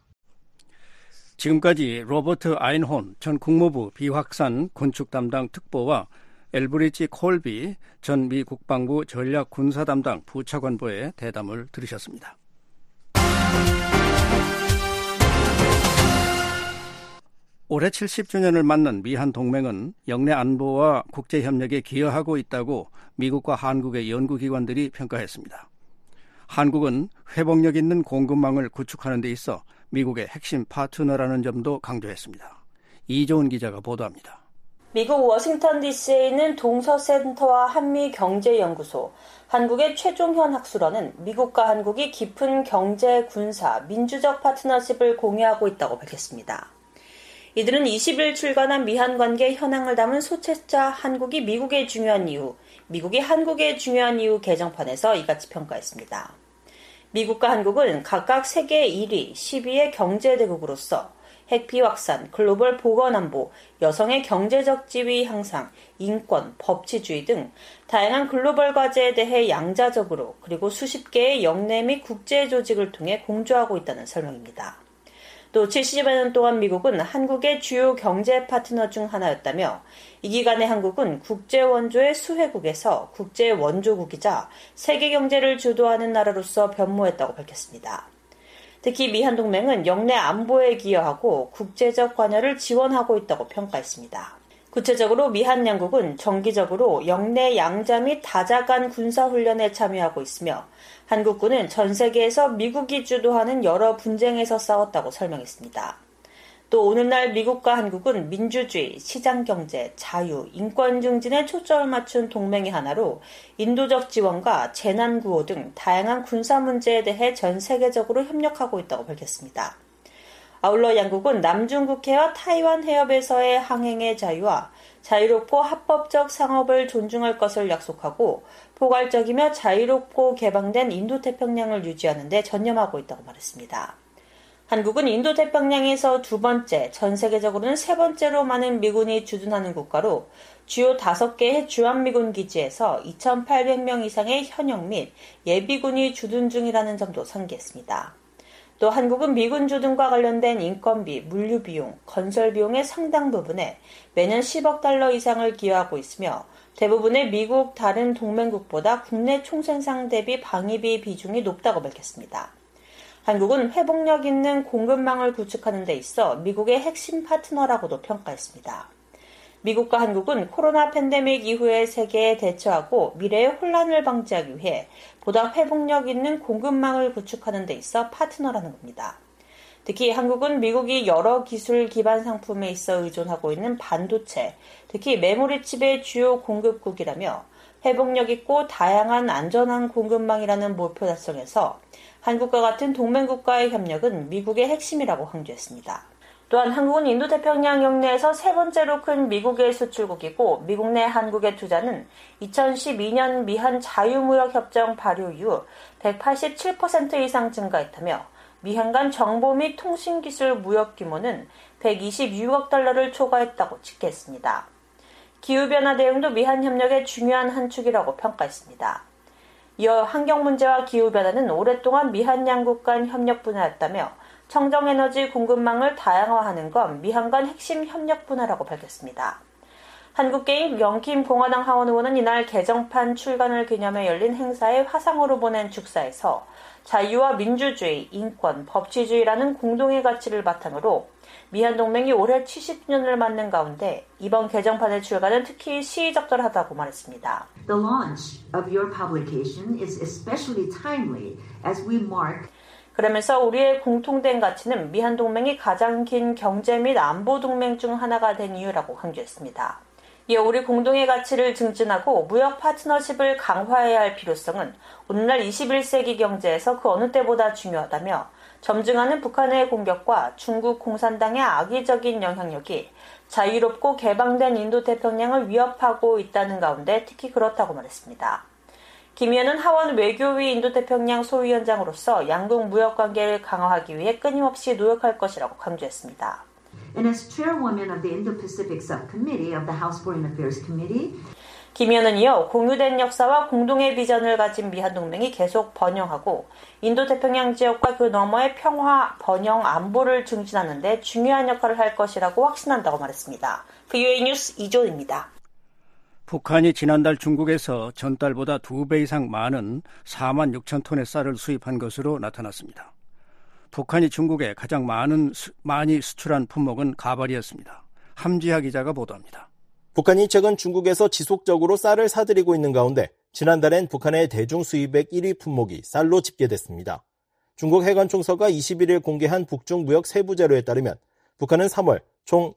지금까지 로버트 아인혼 전 국무부 비확산 건축 담당 특보와 엘브리지 콜비 전 미 국방부 전략 군사 담당 부차관보의 대담을 들으셨습니다. 올해 70주년을 맞는 미한 동맹은 영내 안보와 국제협력에 기여하고 있다고 미국과 한국의 연구기관들이 평가했습니다. 한국은 회복력 있는 공급망을 구축하는 데 있어 미국의 핵심 파트너라는 점도 강조했습니다. 이조은 기자가 보도합니다. 미국 워싱턴 DC에 있는 동서센터와 한미경제연구소, 한국의 최종현 학술원은 미국과 한국이 깊은 경제, 군사, 민주적 파트너십을 공유하고 있다고 밝혔습니다. 이들은 20일 출간한 미한관계 현황을 담은 소책자 한국이 미국에 중요한 이유, 미국이 한국에 중요한 이유 개정판에서 이같이 평가했습니다. 미국과 한국은 각각 세계 1위, 10위의 경제대국으로서 핵 비확산, 글로벌 보건안보, 여성의 경제적 지위 향상, 인권, 법치주의 등 다양한 글로벌 과제에 대해 양자적으로 그리고 수십 개의 영내 및 국제 조직을 통해 공조하고 있다는 설명입니다. 또 70여 년 동안 미국은 한국의 주요 경제 파트너 중 하나였다며 이 기간에 한국은 국제원조의 수혜국에서 국제원조국이자 세계 경제를 주도하는 나라로서 변모했다고 밝혔습니다. 특히 미한동맹은 영내 안보에 기여하고 국제적 관여를 지원하고 있다고 평가했습니다. 구체적으로 미한 양국은 정기적으로 영내 양자 및 다자 간 군사훈련에 참여하고 있으며 한국군은 전 세계에서 미국이 주도하는 여러 분쟁에서 싸웠다고 설명했습니다. 또 오늘날 미국과 한국은 민주주의, 시장경제, 자유, 인권 증진에 초점을 맞춘 동맹의 하나로 인도적 지원과 재난구호 등 다양한 군사 문제에 대해 전 세계적으로 협력하고 있다고 밝혔습니다. 아울러 양국은 남중국해와 타이완 해협에서의 항행의 자유와 자유롭고 합법적 상업을 존중할 것을 약속하고 포괄적이며 자유롭고 개방된 인도태평양을 유지하는 데 전념하고 있다고 말했습니다. 한국은 인도태평양에서 두 번째, 전 세계적으로는 세 번째로 많은 미군이 주둔하는 국가로 주요 5개의 주한미군 기지에서 2,800명 이상의 현역 및 예비군이 주둔 중이라는 점도 상기했습니다. 또 한국은 미군 주둔과 관련된 인건비, 물류비용, 건설비용의 상당 부분에 매년 10억 달러 이상을 기여하고 있으며 대부분의 미국 다른 동맹국보다 국내 총생산 대비 방위비 비중이 높다고 밝혔습니다. 한국은 회복력 있는 공급망을 구축하는 데 있어 미국의 핵심 파트너라고도 평가했습니다. 미국과 한국은 코로나 팬데믹 이후의 세계에 대처하고 미래의 혼란을 방지하기 위해 보다 회복력 있는 공급망을 구축하는 데 있어 파트너라는 겁니다. 특히 한국은 미국이 여러 기술 기반 상품에 있어 의존하고 있는 반도체, 특히 메모리 칩의 주요 공급국이라며 회복력 있고 다양한 안전한 공급망이라는 목표 달성에서 한국과 같은 동맹국가의 협력은 미국의 핵심이라고 강조했습니다. 또한 한국은 인도태평양 영내에서 세 번째로 큰 미국의 수출국이고 미국 내 한국의 투자는 2012년 미한 자유무역협정 발효 이후 187% 이상 증가했다며 미한 간 정보 및 통신기술 무역 규모는 126억 달러를 초과했다고 집계했습니다. 기후변화 대응도 미한 협력의 중요한 한 축이라고 평가했습니다. 이어 환경 문제와 기후변화는 오랫동안 미한 양국 간 협력 분야였다며 청정에너지 공급망을 다양화하는 건 미한 간 핵심 협력 분야라고 밝혔습니다. 한국계인 영킴 공화당 하원 의원은 이날 개정판 출간을 기념해 열린 행사에 화상으로 보낸 축사에서 자유와 민주주의, 인권, 법치주의라는 공동의 가치를 바탕으로 미한 동맹이 올해 70주년을 맞는 가운데 이번 개정판의 출간은 특히 시의적절하다고 말했습니다. The launch of your publication is especially timely as we mark 그러면서 우리의 공통된 가치는 미한 동맹이 가장 긴 경제 및 안보 동맹 중 하나가 된 이유라고 강조했습니다. 이어 우리 공동의 가치를 증진하고 무역 파트너십을 강화해야 할 필요성은 오늘날 21세기 경제에서 그 어느 때보다 중요하다며 점증하는 북한의 공격과 중국 공산당의 악의적인 영향력이 자유롭고 개방된 인도태평양을 위협하고 있다는 가운데 특히 그렇다고 말했습니다. 김 의원은 하원 외교위 인도태평양 소위원장으로서 양국 무역관계를 강화하기 위해 끊임없이 노력할 것이라고 강조했습니다. And as chairwoman of the Indo-Pacific Subcommittee of the House Foreign Affairs Committee, 김 의원은 이어 공유된 역사와 공동의 비전을 가진 미한 동맹이 계속 번영하고 인도태평양 지역과 그 너머의 평화, 번영, 안보를 증진하는 데 중요한 역할을 할 것이라고 확신한다고 말했습니다. VOA 뉴스 이조입니다. 북한이 지난달 중국에서 전달보다 2배 이상 많은 4만 6천 톤의 쌀을 수입한 것으로 나타났습니다. 북한이 중국에 가장 많이 수출한 품목은 가발이었습니다. 함지하 기자가 보도합니다. 북한이 최근 중국에서 지속적으로 쌀을 사들이고 있는 가운데 지난달엔 북한의 대중 수입액 1위 품목이 쌀로 집계됐습니다. 중국 해관총서가 21일 공개한 북중 무역 세부 자료에 따르면 북한은 3월 총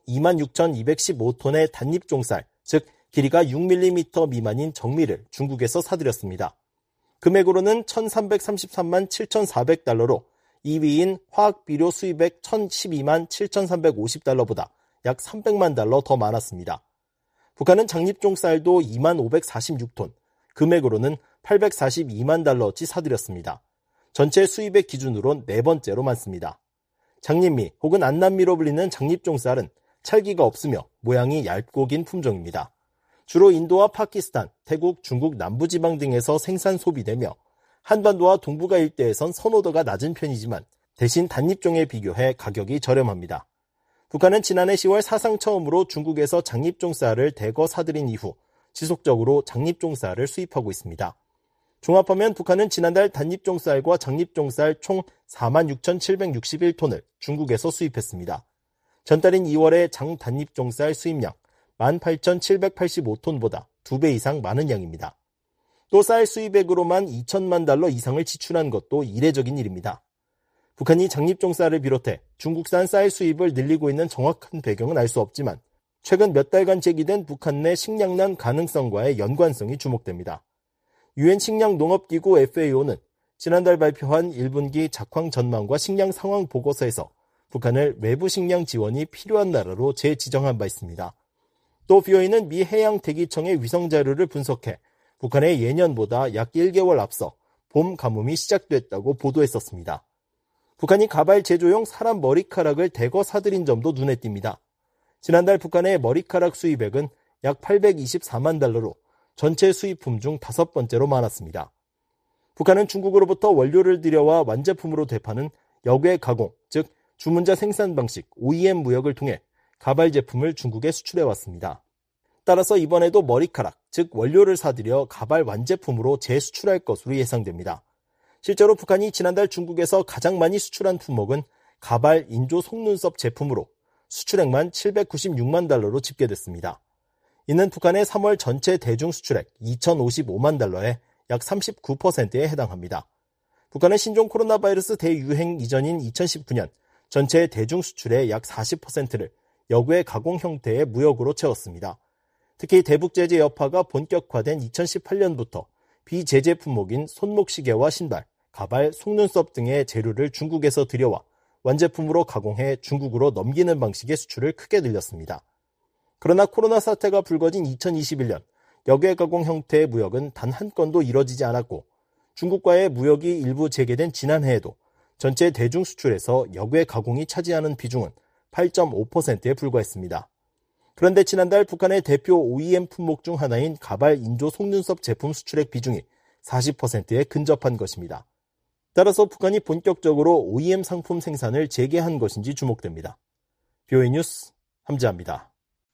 26,215톤의 단잎종쌀, 즉 길이가 6mm 미만인 정미를 중국에서 사들였습니다. 금액으로는 1,333만 7,400달러로 2위인 화학비료 수입액 1,012만 7,350달러보다 약 300만 달러 더 많았습니다. 북한은 장립종쌀도 2만 546톤, 금액으로는 842만 달러어치 사들였습니다. 전체 수입액 기준으론 네 번째로 많습니다. 장립미 혹은 안남미로 불리는 장립종쌀은 찰기가 없으며 모양이 얇고 긴 품종입니다. 주로 인도와 파키스탄, 태국, 중국 남부지방 등에서 생산 소비되며 한반도와 동북아 일대에선 선호도가 낮은 편이지만 대신 단잎종에 비교해 가격이 저렴합니다. 북한은 지난해 10월 사상 처음으로 중국에서 장립종쌀을 대거 사들인 이후 지속적으로 장립종쌀을 수입하고 있습니다. 종합하면 북한은 지난달 단잎종쌀과 장립종쌀 총 46,761톤을 중국에서 수입했습니다. 전달인 2월의 장단잎종쌀 수입량 18,785톤보다 2배 이상 많은 양입니다. 또 쌀 수입액으로만 2천만 달러 이상을 지출한 것도 이례적인 일입니다. 북한이 장립종쌀을 비롯해 중국산 쌀 수입을 늘리고 있는 정확한 배경은 알 수 없지만 최근 몇 달간 제기된 북한 내 식량난 가능성과의 연관성이 주목됩니다. 유엔 식량농업기구 FAO는 지난달 발표한 1분기 작황 전망과 식량 상황 보고서에서 북한을 외부 식량 지원이 필요한 나라로 재지정한 바 있습니다. 또 BOA는 미 해양대기청의 위성 자료를 분석해 북한의 예년보다 약 1개월 앞서 봄 가뭄이 시작됐다고 보도했었습니다. 북한이 가발 제조용 사람 머리카락을 대거 사들인 점도 눈에 띕니다. 지난달 북한의 머리카락 수입액은 약 824만 달러로 전체 수입품 중 5번째로 많았습니다. 북한은 중국으로부터 원료를 들여와 완제품으로 되파는 역외 가공, 즉 주문자 생산 방식 OEM 무역을 통해 가발 제품을 중국에 수출해왔습니다. 따라서 이번에도 머리카락, 즉 원료를 사들여 가발 완제품으로 재수출할 것으로 예상됩니다. 실제로 북한이 지난달 중국에서 가장 많이 수출한 품목은 가발 인조 속눈썹 제품으로 수출액만 796만 달러로 집계됐습니다. 이는 북한의 3월 전체 대중 수출액 2,055만 달러에 약 39%에 해당합니다. 북한은 신종 코로나 바이러스 대유행 이전인 2019년 전체 대중 수출의 약 40%를 역외 가공 형태의 무역으로 채웠습니다. 특히 대북 제재 여파가 본격화된 2018년부터 비제재 품목인 손목시계와 신발, 가발, 속눈썹 등의 재료를 중국에서 들여와 완제품으로 가공해 중국으로 넘기는 방식의 수출을 크게 늘렸습니다. 그러나 코로나 사태가 불거진 2021년 역외 가공 형태의 무역은 단 한 건도 이뤄지지 않았고 중국과의 무역이 일부 재개된 지난해에도 전체 대중 수출에서 역외 가공이 차지하는 비중은 8.5%에 불과했습니다. 그런데 지난달 북한의 대표 OEM 품목 중 하나인 가발 인조 속눈썹 제품 수출액 비중이 40%에 근접한 것입니다. 따라서 북한이 본격적으로 OEM 상품 생산을 재개한 것인지 주목됩니다. BOA 뉴스 함지아입니다.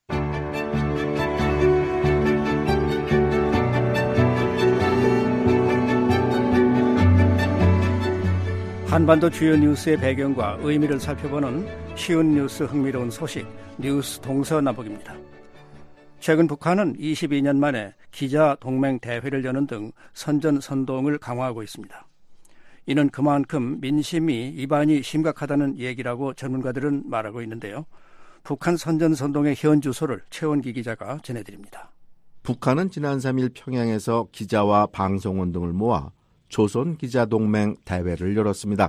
한반도 주요 뉴스의 배경과 의미를 살펴보는 쉬운 뉴스 흥미로운 소식, 뉴스 동서남북입니다. 최근 북한은 22년 만에 기자 동맹 대회를 여는 등 선전선동을 강화하고 있습니다. 이는 그만큼 민심이 이반이 심각하다는 얘기라고 전문가들은 말하고 있는데요. 북한 선전선동의 현 주소를 최원기 기자가 전해드립니다. 북한은 지난 3일 평양에서 기자와 방송원 등을 모아 조선기자동맹 대회를 열었습니다.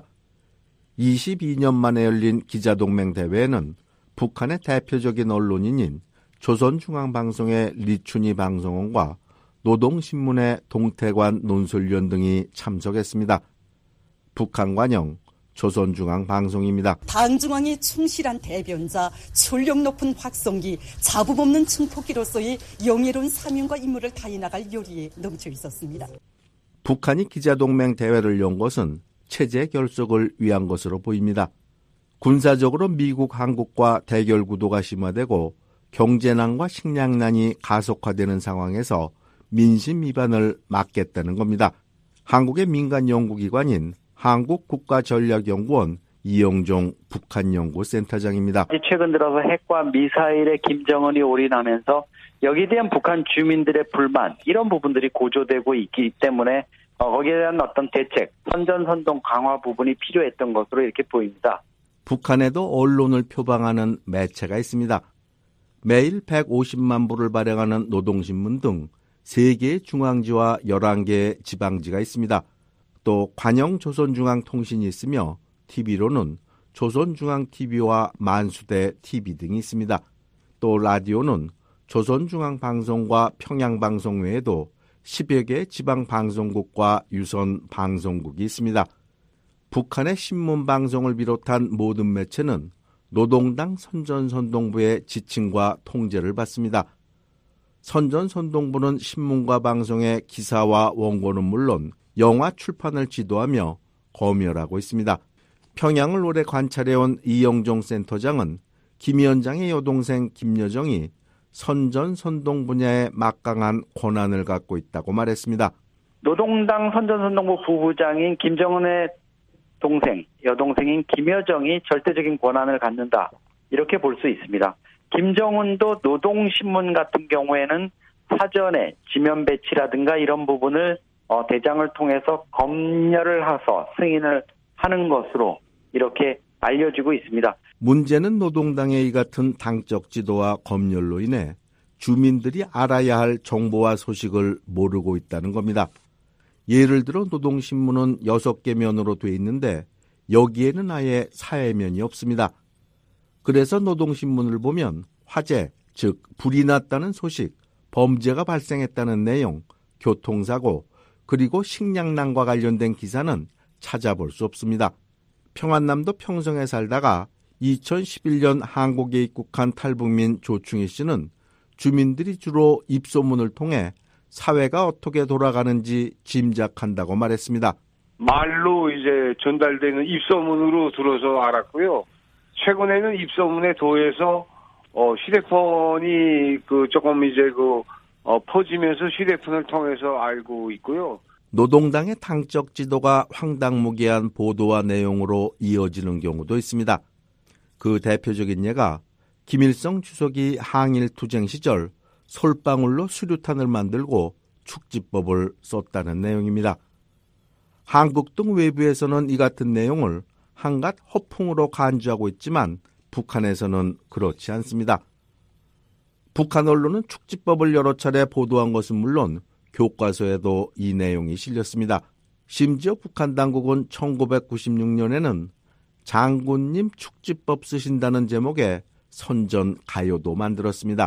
22년 만에 열린 기자동맹 대회에는 북한의 대표적인 언론인인 조선중앙방송의 리춘희 방송원과 노동신문의 동태관 논설위원 등이 참석했습니다. 북한 관영 조선중앙방송입니다. 당중앙이 충실한 대변자, 전력 높은 확성기, 잡음 없는 증폭기로서의 영예로운 사명과 임무를 다해나갈 요리에 넘쳐 있었습니다. 북한이 기자동맹 대회를 연 것은 체제 결속을 위한 것으로 보입니다. 군사적으로 미국, 한국과 대결 구도가 심화되고 경제난과 식량난이 가속화되는 상황에서 민심 위반을 막겠다는 겁니다. 한국의 민간 연구기관인 한국국가전략연구원 이영종 북한연구센터장입니다. 최근 들어서 핵과 미사일에 김정은이 올인하면서 여기에 대한 북한 주민들의 불만, 이런 부분들이 고조되고 있기 때문에 거기에 대한 어떤 대책, 선전선동 강화 부분이 필요했던 것으로 이렇게 보입니다. 북한에도 언론을 표방하는 매체가 있습니다. 매일 150만 부를 발행하는 노동신문 등 3개의 중앙지와 11개의 지방지가 있습니다. 또 관영 조선중앙통신이 있으며 TV로는 조선중앙TV와 만수대 TV 등이 있습니다. 또 라디오는 조선중앙방송과 평양방송 외에도 10여 개의 지방방송국과 유선방송국이 있습니다. 북한의 신문방송을 비롯한 모든 매체는 노동당 선전선동부의 지침과 통제를 받습니다. 선전선동부는 신문과 방송의 기사와 원고는 물론 영화 출판을 지도하며 검열하고 있습니다. 평양을 오래 관찰해온 이영종 센터장은 김 위원장의 여동생 김여정이 선전선동 분야에 막강한 권한을 갖고 있다고 말했습니다. 노동당 선전선동부 부부장인 김정은의 동생, 여동생인 김여정이 절대적인 권한을 갖는다, 이렇게 볼 수 있습니다. 김정은도 노동신문 같은 경우에는 사전에 지면 배치라든가 이런 부분을 대장을 통해서 검열을 해서 승인을 하는 것으로 이렇게 알려지고 있습니다. 문제는 노동당의 이 같은 당적 지도와 검열로 인해 주민들이 알아야 할 정보와 소식을 모르고 있다는 겁니다. 예를 들어 노동신문은 6개 면으로 돼 있는데 여기에는 아예 사회면이 없습니다. 그래서 노동신문을 보면 화재, 즉 불이 났다는 소식, 범죄가 발생했다는 내용, 교통사고, 그리고 식량난과 관련된 기사는 찾아볼 수 없습니다. 평안남도 평성에 살다가 2011년 한국에 입국한 탈북민 조충희 씨는 주민들이 주로 입소문을 통해 사회가 어떻게 돌아가는지 짐작한다고 말했습니다. 말로 이제 전달되는 입소문으로 들어서 알았고요. 최근에는 입소문에 더해서 휴대폰이 조금 이제 퍼지면서 휴대폰을 통해서 알고 있고요. 노동당의 당적 지도가 황당무계한 보도와 내용으로 이어지는 경우도 있습니다. 그 대표적인 예가 김일성 주석이 항일 투쟁 시절 솔방울로 수류탄을 만들고 축지법을 썼다는 내용입니다. 한국 등 외부에서는 이 같은 내용을 한갓 허풍으로 간주하고 있지만 북한에서는 그렇지 않습니다. 북한 언론은 축지법을 여러 차례 보도한 것은 물론 교과서에도 이 내용이 실렸습니다. 심지어 북한 당국은 1996년에는 장군님 축지법 쓰신다는 제목의 선전 가요도 만들었습니다.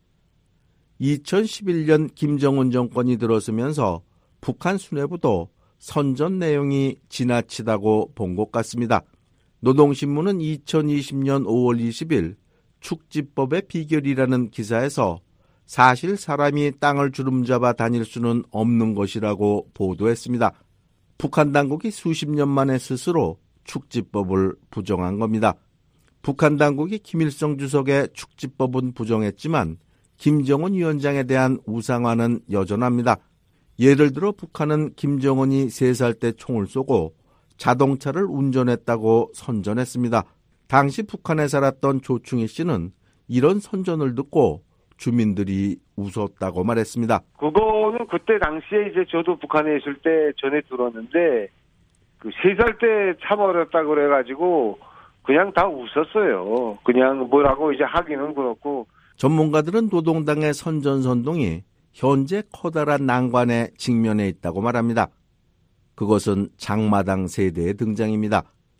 2011년 김정은 정권이 들어서면서 북한 수뇌부도 선전 내용이 지나치다고 본 것 같습니다. 노동신문은 2020년 5월 20일 축지법의 비결이라는 기사에서 사실 사람이 땅을 주름잡아 다닐 수는 없는 것이라고 보도했습니다. 북한 당국이 수십 년 만에 스스로 축지법을 부정한 겁니다. 북한 당국이 김일성 주석의 축지법은 부정했지만 김정은 위원장에 대한 우상화는 여전합니다. 예를 들어 북한은 김정은이 3살 때 총을 쏘고 자동차를 운전했다고 선전했습니다. 당시 북한에 살았던 조충희 씨는 이런 선전을 듣고 주민들이 웃었다고 말했습니다. 그거는 그때 당시에 이제 저도 북한에 있을 때 전에 들었는데 3살 때 참 어렸다 그래가지고 그냥 다 웃었어요. 그냥 뭐라고 이제 하기는 그렇고. 전문가들은 노동당의 선전선동이 현재 커다란 난관에 직면해 있다고 말합니다. 그것은 장마당 세대의 등장입니다.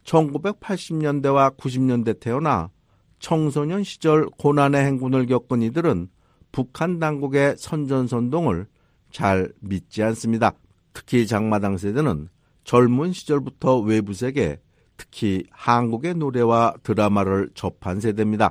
1980년대와 90년대 태어나 청소년 시절 고난의 행군을 겪은 이들은 북한 당국의 선전선동을 잘 믿지 않습니다. 특히 장마당 세대는 젊은 시절부터 외부 세계, 특히 한국의 노래와 드라마를 접한 세대입니다.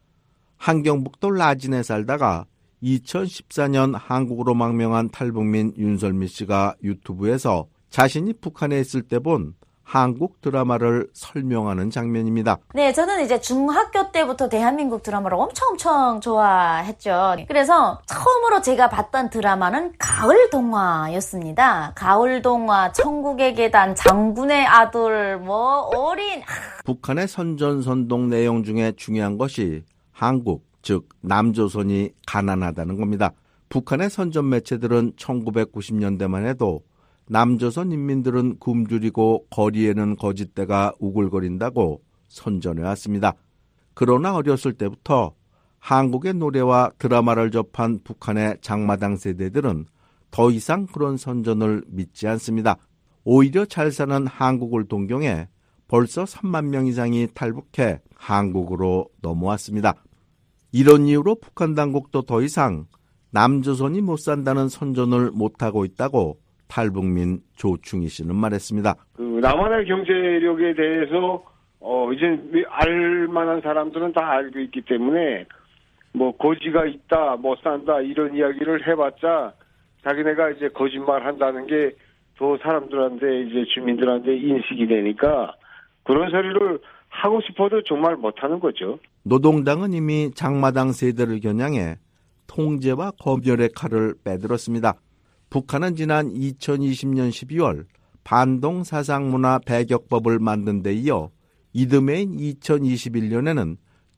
한경북도 라진에 살다가 2014년 한국으로 망명한 탈북민 윤설미 씨가 유튜브에서 자신이 북한에 있을 때 본 한국 드라마를 설명하는 장면입니다. 네, 저는 이제 중학교 때부터 대한민국 드라마를 엄청 좋아했죠. 그래서 처음으로 제가 봤던 드라마는 가을 동화였습니다. 가을 동화, 천국의 계단, 장군의 아들, 어린. 북한의 선전선동 내용 중에 중요한 것이 한국, 즉 남조선이 가난하다는 겁니다. 북한의 선전 매체들은 1990년대만 해도 남조선 인민들은 굶주리고 거리에는 거짓대가 우글거린다고 선전해왔습니다. 그러나 어렸을 때부터 한국의 노래와 드라마를 접한 북한의 장마당 세대들은 더 이상 그런 선전을 믿지 않습니다. 오히려 잘 사는 한국을 동경해 벌써 3만 명 이상이 탈북해 한국으로 넘어왔습니다. 이런 이유로 북한 당국도 더 이상 남조선이 못 산다는 선전을 못하고 있다고 탈북민 조충희 씨는 말했습니다. 남한의 경제력에 대해서 이제 알만한 사람들은 다 알고 있기 때문에 거지가 있다, 못 산다 이런 이야기를 해봤자 자기네가 이제 거짓말 한다는 게 더 사람들한테 이제 주민들한테 인식이 되니까 그런 소리를 하고 싶어도 정말 못하는 거죠. 노동당은 이미 장마당 세대를 겨냥해 통제와 검열의 칼을 빼들었습니다. 북한은 지난 2020년 12월 반동 사상문화 배격법을 만든 데 이어 이듬해인 2021년에는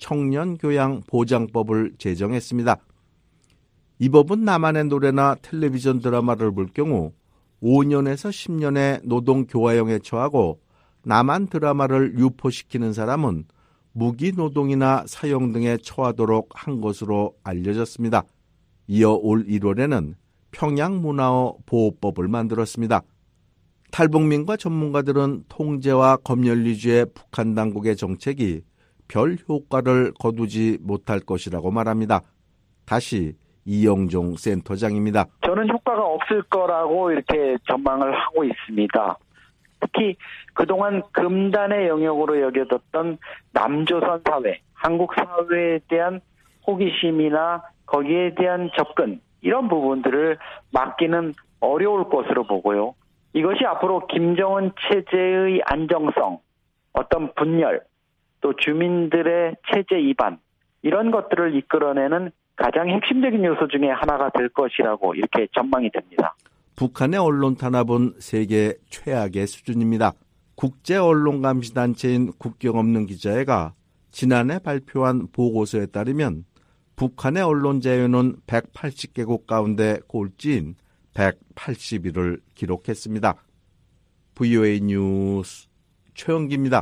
청년교양보장법을 제정했습니다. 이 법은 남한의 노래나 텔레비전 드라마를 볼 경우 5년에서 10년의 노동교화형에 처하고 남한 드라마를 유포시키는 사람은 무기노동이나 사형 등에 처하도록 한 것으로 알려졌습니다. 이어 올 1월에는 평양문화어 보호법을 만들었습니다. 탈북민과 전문가들은 통제와 검열 위주의 북한 당국의 정책이 별 효과를 거두지 못할 것이라고 말합니다. 다시 이영종 센터장입니다. 저는 효과가 없을 거라고 이렇게 전망을 하고 있습니다. 특히 그동안 금단의 영역으로 여겨졌던 남조선 사회, 한국 사회에 대한 호기심이나 거기에 대한 접근, 이런 부분들을 막기는 어려울 것으로 보고요. 이것이 앞으로 김정은 체제의 안정성, 어떤 분열, 또 주민들의 체제 이반, 이런 것들을 이끌어내는 가장 핵심적인 요소 중에 하나가 될 것이라고 이렇게 전망이 됩니다. 북한의 언론 탄압은 세계 최악의 수준입니다. 국제언론감시단체인 국경 없는 기자회가 지난해 발표한 보고서에 따르면 북한의 언론 자유는 180개국 가운데 꼴찌인 181을 기록했습니다. VOA 뉴스 최영기입니다.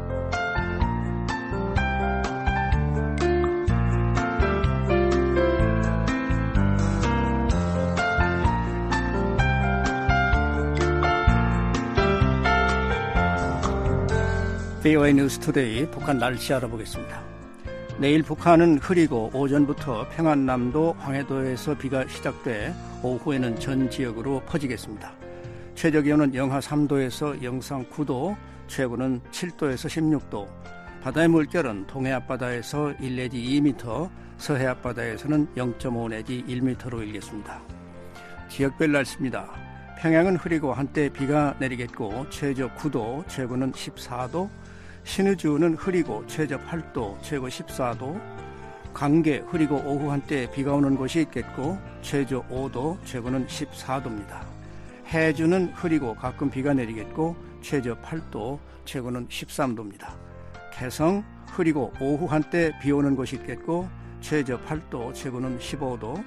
VOA 뉴스 투데이 북한 날씨 알아보겠습니다. 내일 북한은 흐리고 오전부터 평안남도 황해도에서 비가 시작돼 오후에는 전 지역으로 퍼지겠습니다. 최저기온은 영하 3도에서 영상 9도, 최고는 7도에서 16도, 바다의 물결은 동해 앞바다에서 1 내지 2m, 서해 앞바다에서는 0.5 내지 1m로 일겠습니다. 지역별 날씨입니다. 평양은 흐리고 한때 비가 내리겠고 최저 9도, 최고는 14도, 신의주는 흐리고 최저 8도, 최고 14도, 강계 흐리고 오후 한때 비가 오는 곳이 있겠고 최저 5도, 최고는 14도입니다. 해주는 흐리고 가끔 비가 내리겠고 최저 8도, 최고는 13도입니다. 개성 흐리고 오후 한때 비 오는 곳이 있겠고 최저 8도, 최고는 15도,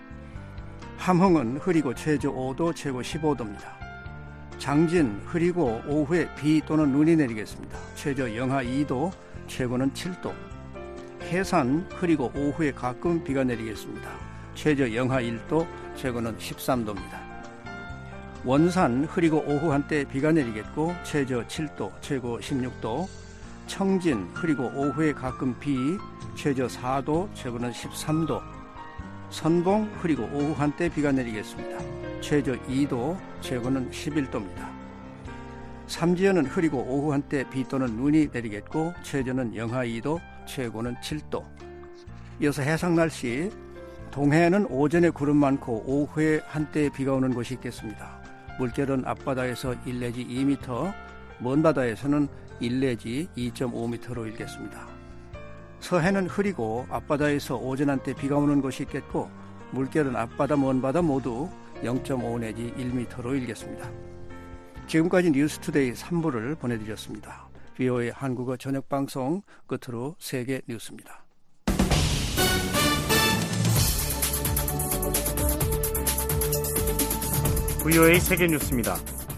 함흥은 흐리고 최저 5도, 최고 15도입니다. 장진 흐리고 오후에 비 또는 눈이 내리겠습니다. 최저 영하 2도, 최고는 7도. 해산 흐리고 오후에 가끔 비가 내리겠습니다. 최저 영하 1도, 최고는 13도입니다. 원산 흐리고 오후 한때 비가 내리겠고 최저 7도, 최고 16도. 청진 흐리고 오후에 가끔 비, 최저 4도, 최고는 13도. 선봉 흐리고 오후 한때 비가 내리겠습니다. 최저 2도, 최고는 11도입니다. 삼지연은 흐리고 오후 한때 비 또는 눈이 내리겠고 최저는 영하 2도, 최고는 7도. 이어서 해상 날씨. 동해는 오전에 구름 많고 오후에 한때 비가 오는 곳이 있겠습니다. 물결은 앞바다에서 1 내지 2m, 먼 바다에서는 1 내지 2.5m로 일겠습니다. 서해는 흐리고 앞바다에서 오전 한때 비가 오는 곳이 있겠고 물결은 앞바다, 먼 바다 모두 0.5 내지 1m로 일겠습니다. 지금까지 뉴스투데이 3부를 보내드렸습니다. VOA 한국어 저녁방송 끝으로 세계 뉴스입니다. VOA 세계 뉴스입니다.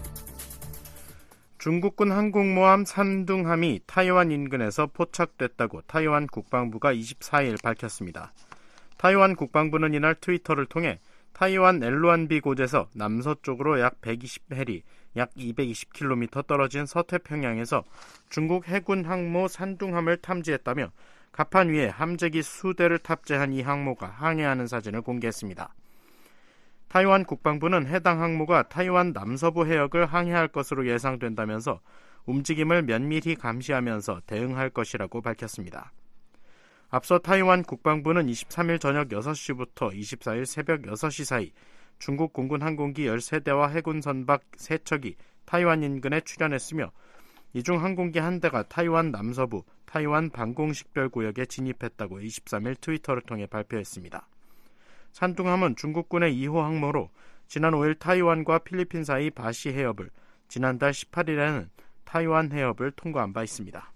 중국군 항공모함 산둥함이 타이완 인근에서 포착됐다고 타이완 국방부가 24일 밝혔습니다. 타이완 국방부는 이날 트위터를 통해 타이완 엘루안비 곳에서 남서쪽으로 약 120해리, 약 220km 떨어진 서태평양에서 중국 해군 항모 산둥함을 탐지했다며 갑판 위에 함재기 수대를 탑재한 이 항모가 항해하는 사진을 공개했습니다. 타이완 국방부는 해당 항모가 타이완 남서부 해역을 항해할 것으로 예상된다면서 움직임을 면밀히 감시하면서 대응할 것이라고 밝혔습니다. 앞서 타이완 국방부는 23일 저녁 6시부터 24일 새벽 6시 사이 중국 공군 항공기 13대와 해군 선박 3척이 타이완 인근에 출현했으며 이 중 항공기 한 대가 타이완 남서부 타이완 방공식별구역에 진입했다고 23일 트위터를 통해 발표했습니다. 산둥함은 중국군의 2호 항모로 지난 5일 타이완과 필리핀 사이 바시 해협을, 지난달 18일에는 타이완 해협을 통과한 바 있습니다.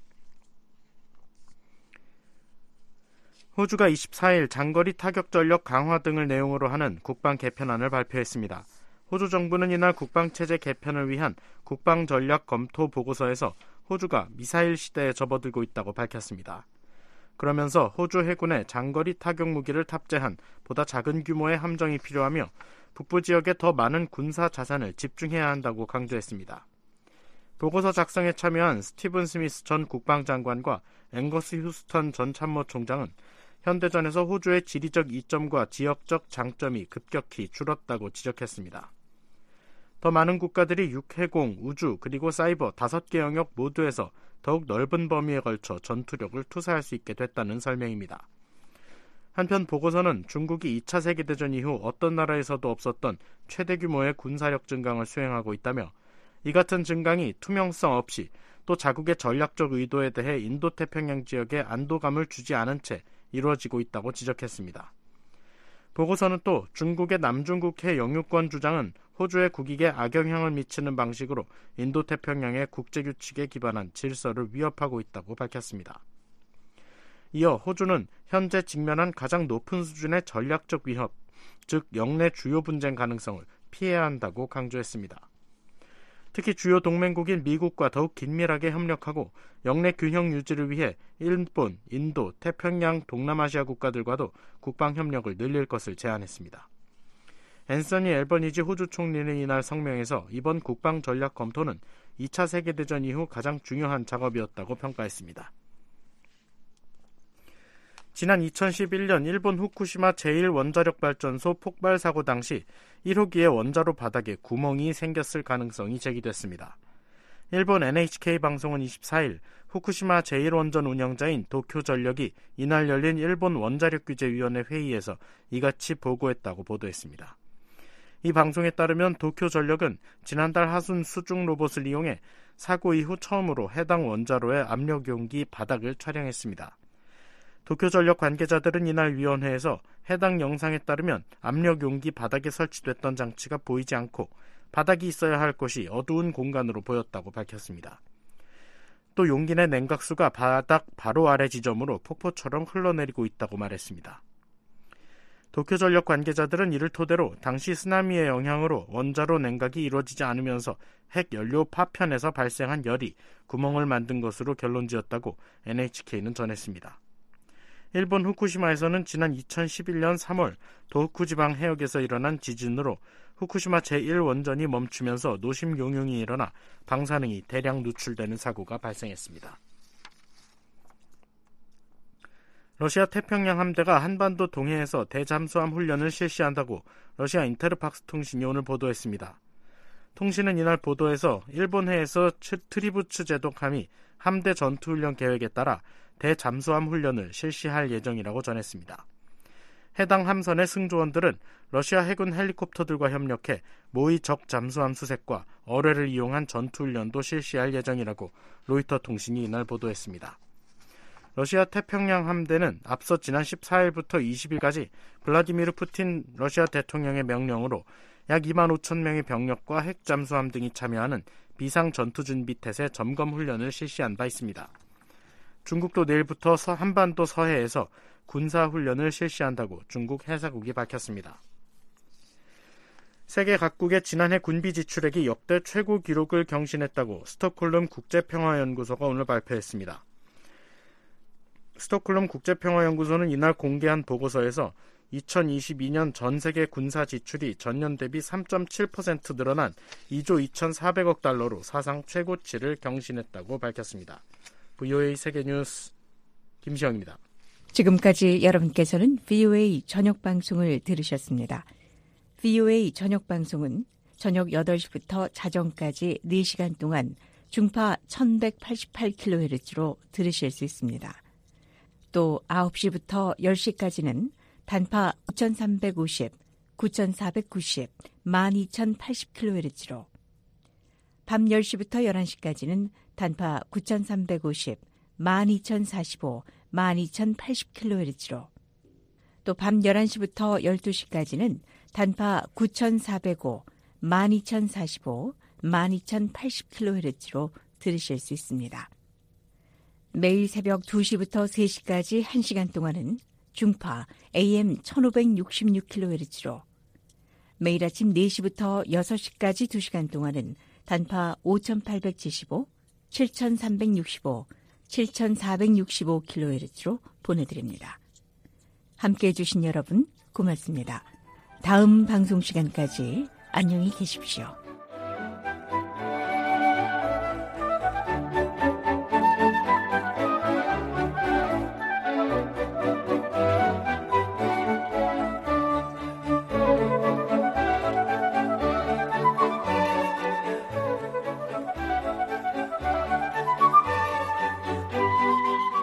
호주가 24일 장거리 타격 전력 강화 등을 내용으로 하는 국방 개편안을 발표했습니다. 호주 정부는 이날 국방체제 개편을 위한 국방 전략 검토 보고서에서 호주가 미사일 시대에 접어들고 있다고 밝혔습니다. 그러면서 호주 해군에 장거리 타격 무기를 탑재한 보다 작은 규모의 함정이 필요하며 북부 지역에 더 많은 군사 자산을 집중해야 한다고 강조했습니다. 보고서 작성에 참여한 스티븐 스미스 전 국방장관과 앵거스 휴스턴 전 참모총장은 현대전에서 호주의 지리적 이점과 지역적 장점이 급격히 줄었다고 지적했습니다. 더 많은 국가들이 육해공, 우주, 그리고 사이버 5개 영역 모두에서 더욱 넓은 범위에 걸쳐 전투력을 투사할 수 있게 됐다는 설명입니다. 한편 보고서는 중국이 2차 세계대전 이후 어떤 나라에서도 없었던 최대 규모의 군사력 증강을 수행하고 있다며 이 같은 증강이 투명성 없이 또 자국의 전략적 의도에 대해 인도태평양 지역에 안도감을 주지 않은 채 이루어지고 있다고 지적했습니다. 보고서는 또 중국의 남중국해 영유권 주장은 호주의 국익에 악영향을 미치는 방식으로 인도태평양의 국제규칙에 기반한 질서를 위협하고 있다고 밝혔습니다. 이어 호주는 현재 직면한 가장 높은 수준의 전략적 위협, 즉 영내 주요 분쟁 가능성을 피해야 한다고 강조했습니다. 특히 주요 동맹국인 미국과 더욱 긴밀하게 협력하고 영내 균형 유지를 위해 일본, 인도, 태평양, 동남아시아 국가들과도 국방협력을 늘릴 것을 제안했습니다. 앤서니 앨버니지 호주 총리는 이날 성명에서 이번 국방 전략 검토는 2차 세계대전 이후 가장 중요한 작업이었다고 평가했습니다. 지난 2011년 일본 후쿠시마 제1원자력발전소 폭발 사고 당시 1호기의 원자로 바닥에 구멍이 생겼을 가능성이 제기됐습니다. 일본 NHK 방송은 24일 후쿠시마 제1원전 운영자인 도쿄전력이 이날 열린 일본 원자력규제위원회 회의에서 이같이 보고했다고 보도했습니다. 이 방송에 따르면 도쿄전력은 지난달 하순 수중 로봇을 이용해 사고 이후 처음으로 해당 원자로의 압력용기 바닥을 촬영했습니다. 도쿄전력 관계자들은 이날 위원회에서 해당 영상에 따르면 압력용기 바닥에 설치됐던 장치가 보이지 않고 바닥이 있어야 할 곳이 어두운 공간으로 보였다고 밝혔습니다. 또 용기 내 냉각수가 바닥 바로 아래 지점으로 폭포처럼 흘러내리고 있다고 말했습니다. 도쿄전력 관계자들은 이를 토대로 당시 쓰나미의 영향으로 원자로 냉각이 이루어지지 않으면서 핵연료 파편에서 발생한 열이 구멍을 만든 것으로 결론지었다고 NHK는 전했습니다. 일본 후쿠시마에서는 지난 2011년 3월 도호쿠 지방 해역에서 일어난 지진으로 후쿠시마 제1원전이 멈추면서 노심 용융이 일어나 방사능이 대량 누출되는 사고가 발생했습니다. 러시아 태평양 함대가 한반도 동해에서 대잠수함 훈련을 실시한다고 러시아 인테르팍스 통신이 오늘 보도했습니다. 통신은 이날 보도에서 일본해에서 트리부츠 제독함이 함대 전투훈련 계획에 따라 대잠수함 훈련을 실시할 예정이라고 전했습니다. 해당 함선의 승조원들은 러시아 해군 헬리콥터들과 협력해 모의 적 잠수함 수색과 어뢰를 이용한 전투훈련도 실시할 예정이라고 로이터 통신이 이날 보도했습니다. 러시아 태평양 함대는 앞서 지난 14일부터 20일까지 블라디미르 푸틴 러시아 대통령의 명령으로 약 2만 5천 명의 병력과 핵 잠수함 등이 참여하는 비상 전투준비 태세 점검 훈련을 실시한 바 있습니다. 중국도 내일부터 한반도 서해에서 군사훈련을 실시한다고 중국 해사국이 밝혔습니다. 세계 각국의 지난해 군비 지출액이 역대 최고 기록을 경신했다고 스톡홀름 국제평화연구소가 오늘 발표했습니다. 스톡홀름 국제평화연구소는 이날 공개한 보고서에서 2022년 전 세계 군사 지출이 전년 대비 3.7% 늘어난 2조 2,400억 달러로 사상 최고치를 경신했다고 밝혔습니다. VOA 세계뉴스 김시영입니다. 지금까지 여러분께서는 VOA 저녁방송을 들으셨습니다. VOA 저녁방송은 저녁 8시부터 자정까지 4시간 동안 중파 1188kHz로 들으실 수 있습니다. 또 9시부터 10시까지는 단파 9350, 9490, 12080kHz로 밤 10시부터 11시까지는 단파 9350, 12045, 12080kHz로 또 밤 11시부터 12시까지는 단파 9405, 12045, 12080kHz로 들으실 수 있습니다. 매일 새벽 2시부터 3시까지 1시간 동안은 중파 AM 1566kHz로 매일 아침 4시부터 6시까지 2시간 동안은 단파 5875, 7365, 7465kHz로 보내드립니다. 함께해 주신 여러분 고맙습니다. 다음 방송 시간까지 안녕히 계십시오.